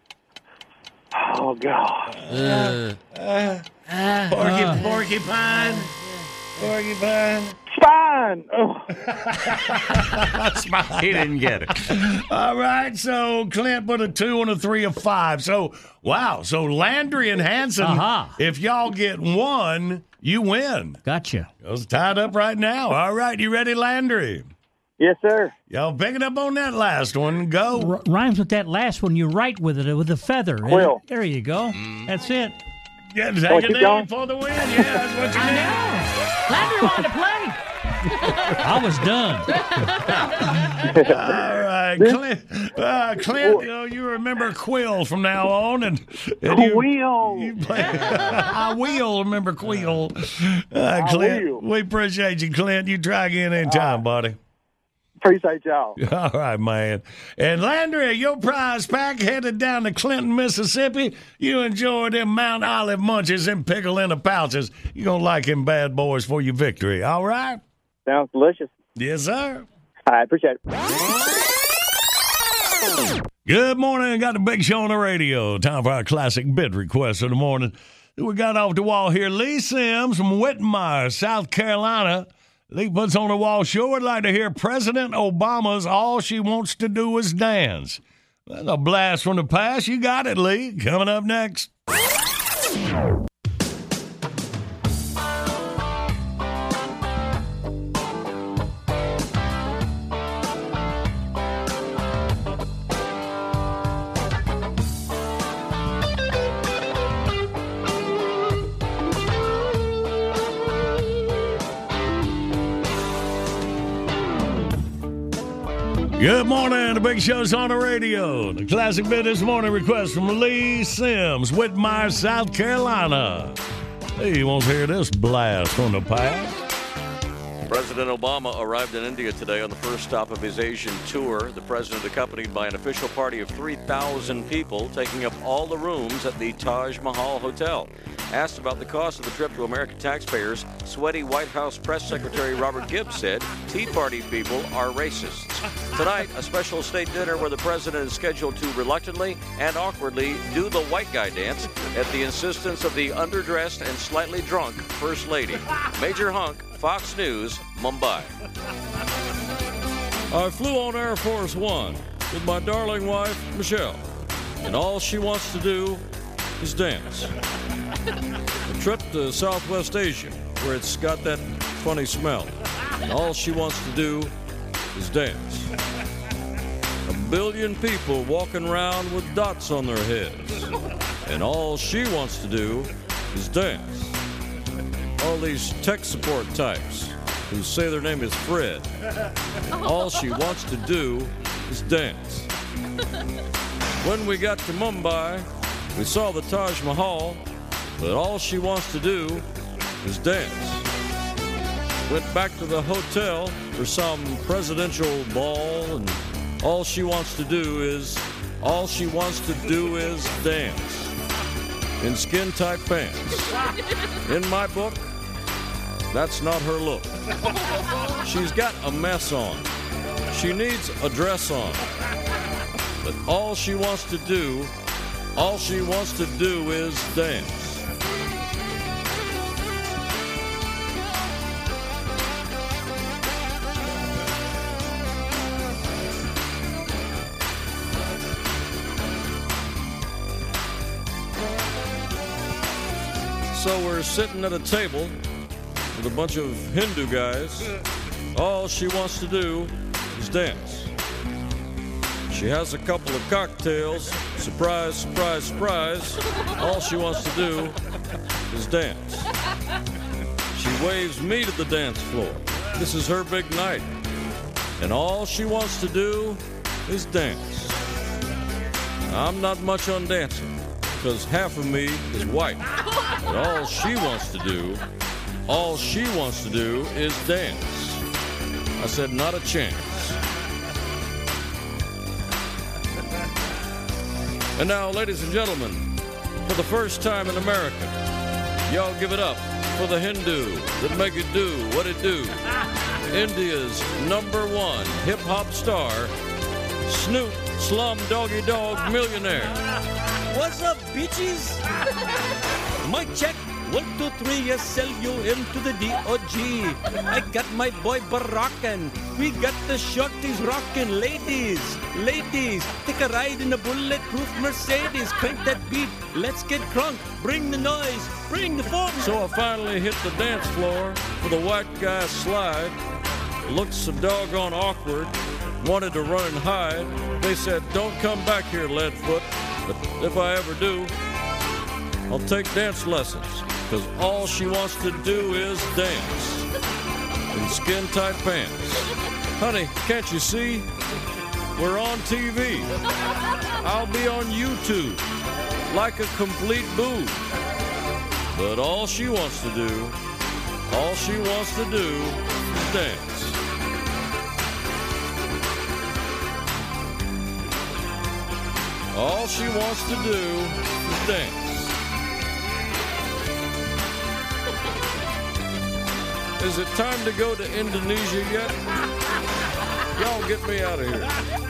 oh, God. Uh, Uh, porky, porcupine. Porcupine. Spine. Oh. he didn't get it. All right, so Clint put a two and a three, a five. So, wow. So Landry and Hanson, Uh-huh. if y'all get one, you win. Gotcha. It's tied up right now. All right, you ready, Landry? Yes, sir. Y'all picking up on that last one. Go. R- rhymes with that last one. You write with it with a feather. Quill. There you go. That's it. Yeah, Oh, take a keep name going. for the win. Yeah, that's what you need. Landry wanted to play. I was done. All right, Clint. Uh, Clint, you, know, you remember Quill from now on, and, and you, Quill. you play, I will remember Quill. Uh, Clint, will. we appreciate you, Clint. You try again anytime, buddy. Appreciate y'all. All right, man. And Landry, your prize pack headed down to Clinton, Mississippi. You enjoy them Mount Olive munches and pickle in the pouches. You're going to like them bad boys for your victory. All right? Sounds delicious. Yes, sir. I appreciate it. Good morning. Got the Big Show on the radio. Time for our classic bid request of the morning. We got off the wall here. Lee Sims from Whitmire, South Carolina. Lee puts on the wall, sure would like to hear President Obama's All She Wants to Do Is Dance. That's a blast from the past. You got it, Lee. Coming up next. Good morning. The Big Show's on the radio. The classic bit this morning request from Lee Sims, Whitmire, South Carolina. Hey, you won't hear this blast from the past. President Obama arrived in India today on the first stop of his Asian tour. The president accompanied by an official party of three thousand people, taking up all the rooms at the Taj Mahal Hotel. Asked about the cost of the trip to American taxpayers, sweaty White House Press Secretary Robert Gibbs said Tea Party people are racists. Tonight, a special state dinner where the president is scheduled to reluctantly and awkwardly do the white guy dance at the insistence of the underdressed and slightly drunk First Lady. Major Hunk, Fox News, Mumbai. I flew on Air Force One with my darling wife, Michelle, and all she wants to do is dance. A trip to Southwest Asia, where it's got that funny smell, and all she wants to do is dance. A billion people walking around with dots on their heads, and all she wants to do is dance. All these tech support types who say their name is Fred, all she wants to do is dance. When we got to Mumbai, we saw the Taj Mahal, but all she wants to do is dance. Went back to the hotel for some presidential ball, and all she wants to do is, all she wants to do is dance. In skin-tight pants. In my book, that's not her look. She's got a mess on. She needs a dress on. But all she wants to do, all she wants to do is dance. So we're sitting at a table with a bunch of Hindu guys. All she wants to do is dance. She has a couple of cocktails. Surprise, surprise, surprise. All she wants to do is dance. She waves me to the dance floor. This is her big night. And all she wants to do is dance. I'm not much on dancing, because half of me is white. But all she wants to do, all she wants to do is dance. I said, not a chance. And now, ladies and gentlemen, for the first time in America, y'all give it up for the Hindu that make it do what it do. India's number one hip-hop star, Snoop Slum Doggy Dog Millionaire. What's up, bitches? Mic check. One, two, three, S L U M to the D O G. I got my boy Baroccan. We got the shorties rockin'. Ladies, ladies, take a ride in a bulletproof Mercedes. Crank that beat. Let's get crunk. Bring the noise. Bring the fun. So I finally hit the dance floor for the white guy slide. Looked so doggone awkward. Wanted to run and hide. They said, don't come back here, Leadfoot. But if I ever do, I'll take dance lessons, because all she wants to do is dance in skin-tight pants. Honey, can't you see? We're on T V. I'll be on YouTube like a complete boob. But all she wants to do, all she wants to do is dance. All she wants to do is dance. Is it time to go to Indonesia yet? Y'all get me out of here.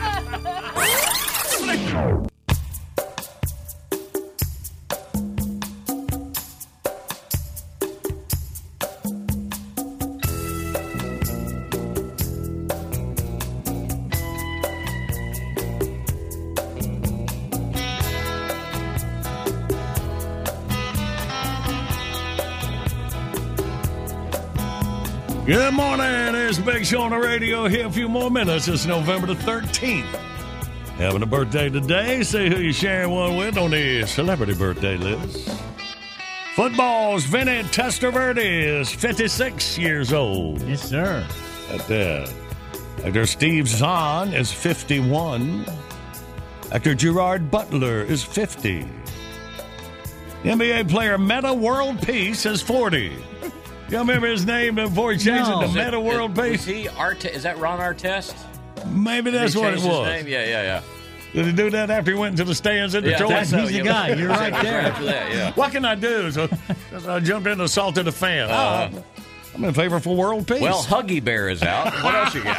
Good morning. It's Big Show on the radio here. A few more minutes. It's November the thirteenth. Having a birthday today. See who you're sharing one with on the celebrity birthday list. Football's Vinny Testaverde is fifty-six years old. Yes, sir. At that. Actor Steve Zahn is fifty-one. Actor Gerard Butler is fifty. N B A player Meta World Peace is forty. You remember his name before he changed No. it to Is it- Meta World is- Peace? Was he Arte- is that Ron Artest? Maybe Did that's he what it change his was. name? Yeah, yeah, yeah. Did he do that after he went into the stands in Yeah, Detroit? that's- he's the guy. You're right there. After that, yeah. What can I do? So, I jumped in and assaulted a fan. Uh, Oh, I'm in favor for world peace. Well, Huggy Bear is out. What else you got?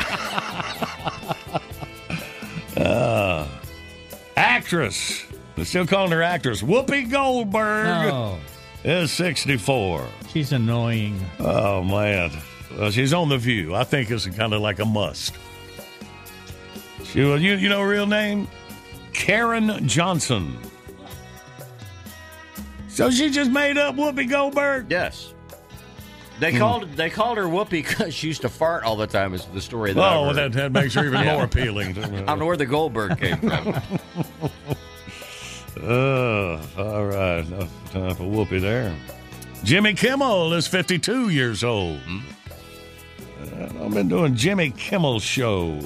Uh, actress. They're still calling her actress. Whoopi Goldberg No. is sixty-four. She's annoying. Oh, man. Well, she's on The View. I think it's kind of like a must. She was, you, you know her real name? Karen Johnson. So she just made up Whoopi Goldberg? Yes. They Hmm. called they called her Whoopi because she used to fart all the time. Is the story that Oh, I've well, heard. that, that makes her even Yeah. more appealing. I don't know where the Goldberg came from. Uh, all right. Enough time for Whoopi there. Jimmy Kimmel is fifty-two years old. Uh, I've been doing Jimmy Kimmel's show.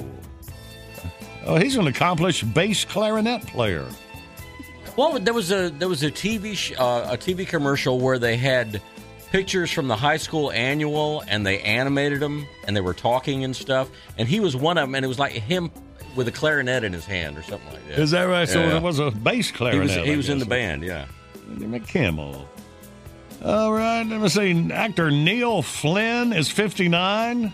Oh, he's an accomplished bass clarinet player. Well, there was a there was a T V sh- uh, a T V commercial where they had pictures from the high school annual and they animated them and they were talking and stuff. And he was one of them, and it was like him with a clarinet in his hand or something like that. Is that right? So Yeah. it was a bass He clarinet. was, he I was in guess. the band, yeah. Jimmy Kimmel. All right. Let me see. Actor Neil Flynn is fifty-nine.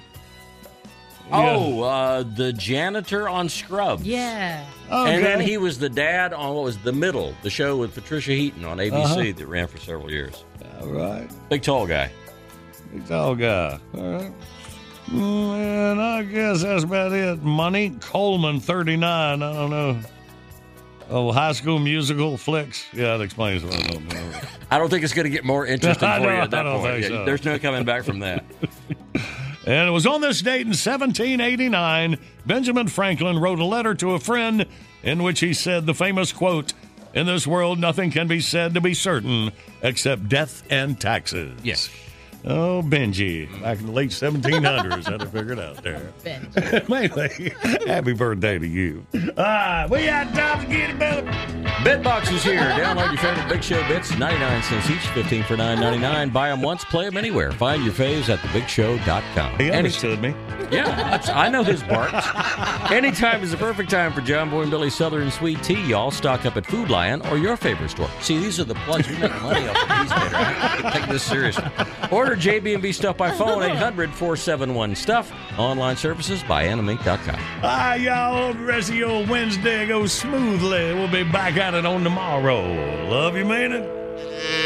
Oh, uh, the janitor on Scrubs. Yeah. And then he was the dad on what was The Middle, the show with Patricia Heaton on A B C Uh-huh. that ran for several years. All right. Big tall guy. Big tall guy. All right. Mm, And I guess that's about it. Monique Coleman, thirty-nine. I don't know. Oh, High School Musical flicks. Yeah, that explains what I don't know. I don't think it's going to get more interesting I for you don't- at that I don't point. think Yeah, so. There's no coming back from that. And it was on this date in seventeen eighty-nine, Benjamin Franklin wrote a letter to a friend in which he said the famous quote, "In this world, nothing can be said to be certain except death and taxes." Yes. Oh, Benji, back in the late seventeen hundreds, had to figure it out there. Mainly, happy birthday to you. All right, we got time to get it, brother. Bitbox is here. Download your favorite Big Show bits, ninety-nine cents each, fifteen for nine ninety-nine. Buy them once, play them anywhere. Find your faves at the big show dot com. He understood me. Yeah, that's- I know his barks. Anytime is the perfect time for John Boy and Billy Southern Sweet Tea. Y'all stock up at Food Lion or your favorite store. See, these are the plugs. We make money off of these, Peter. I take this seriously. Order J B and B Stuff by phone, eight hundred, four seven one, STUFF. Online services by animate dot com. All right, y'all. The rest of your Wednesday goes smoothly. We'll be back at it on tomorrow. Love you, man.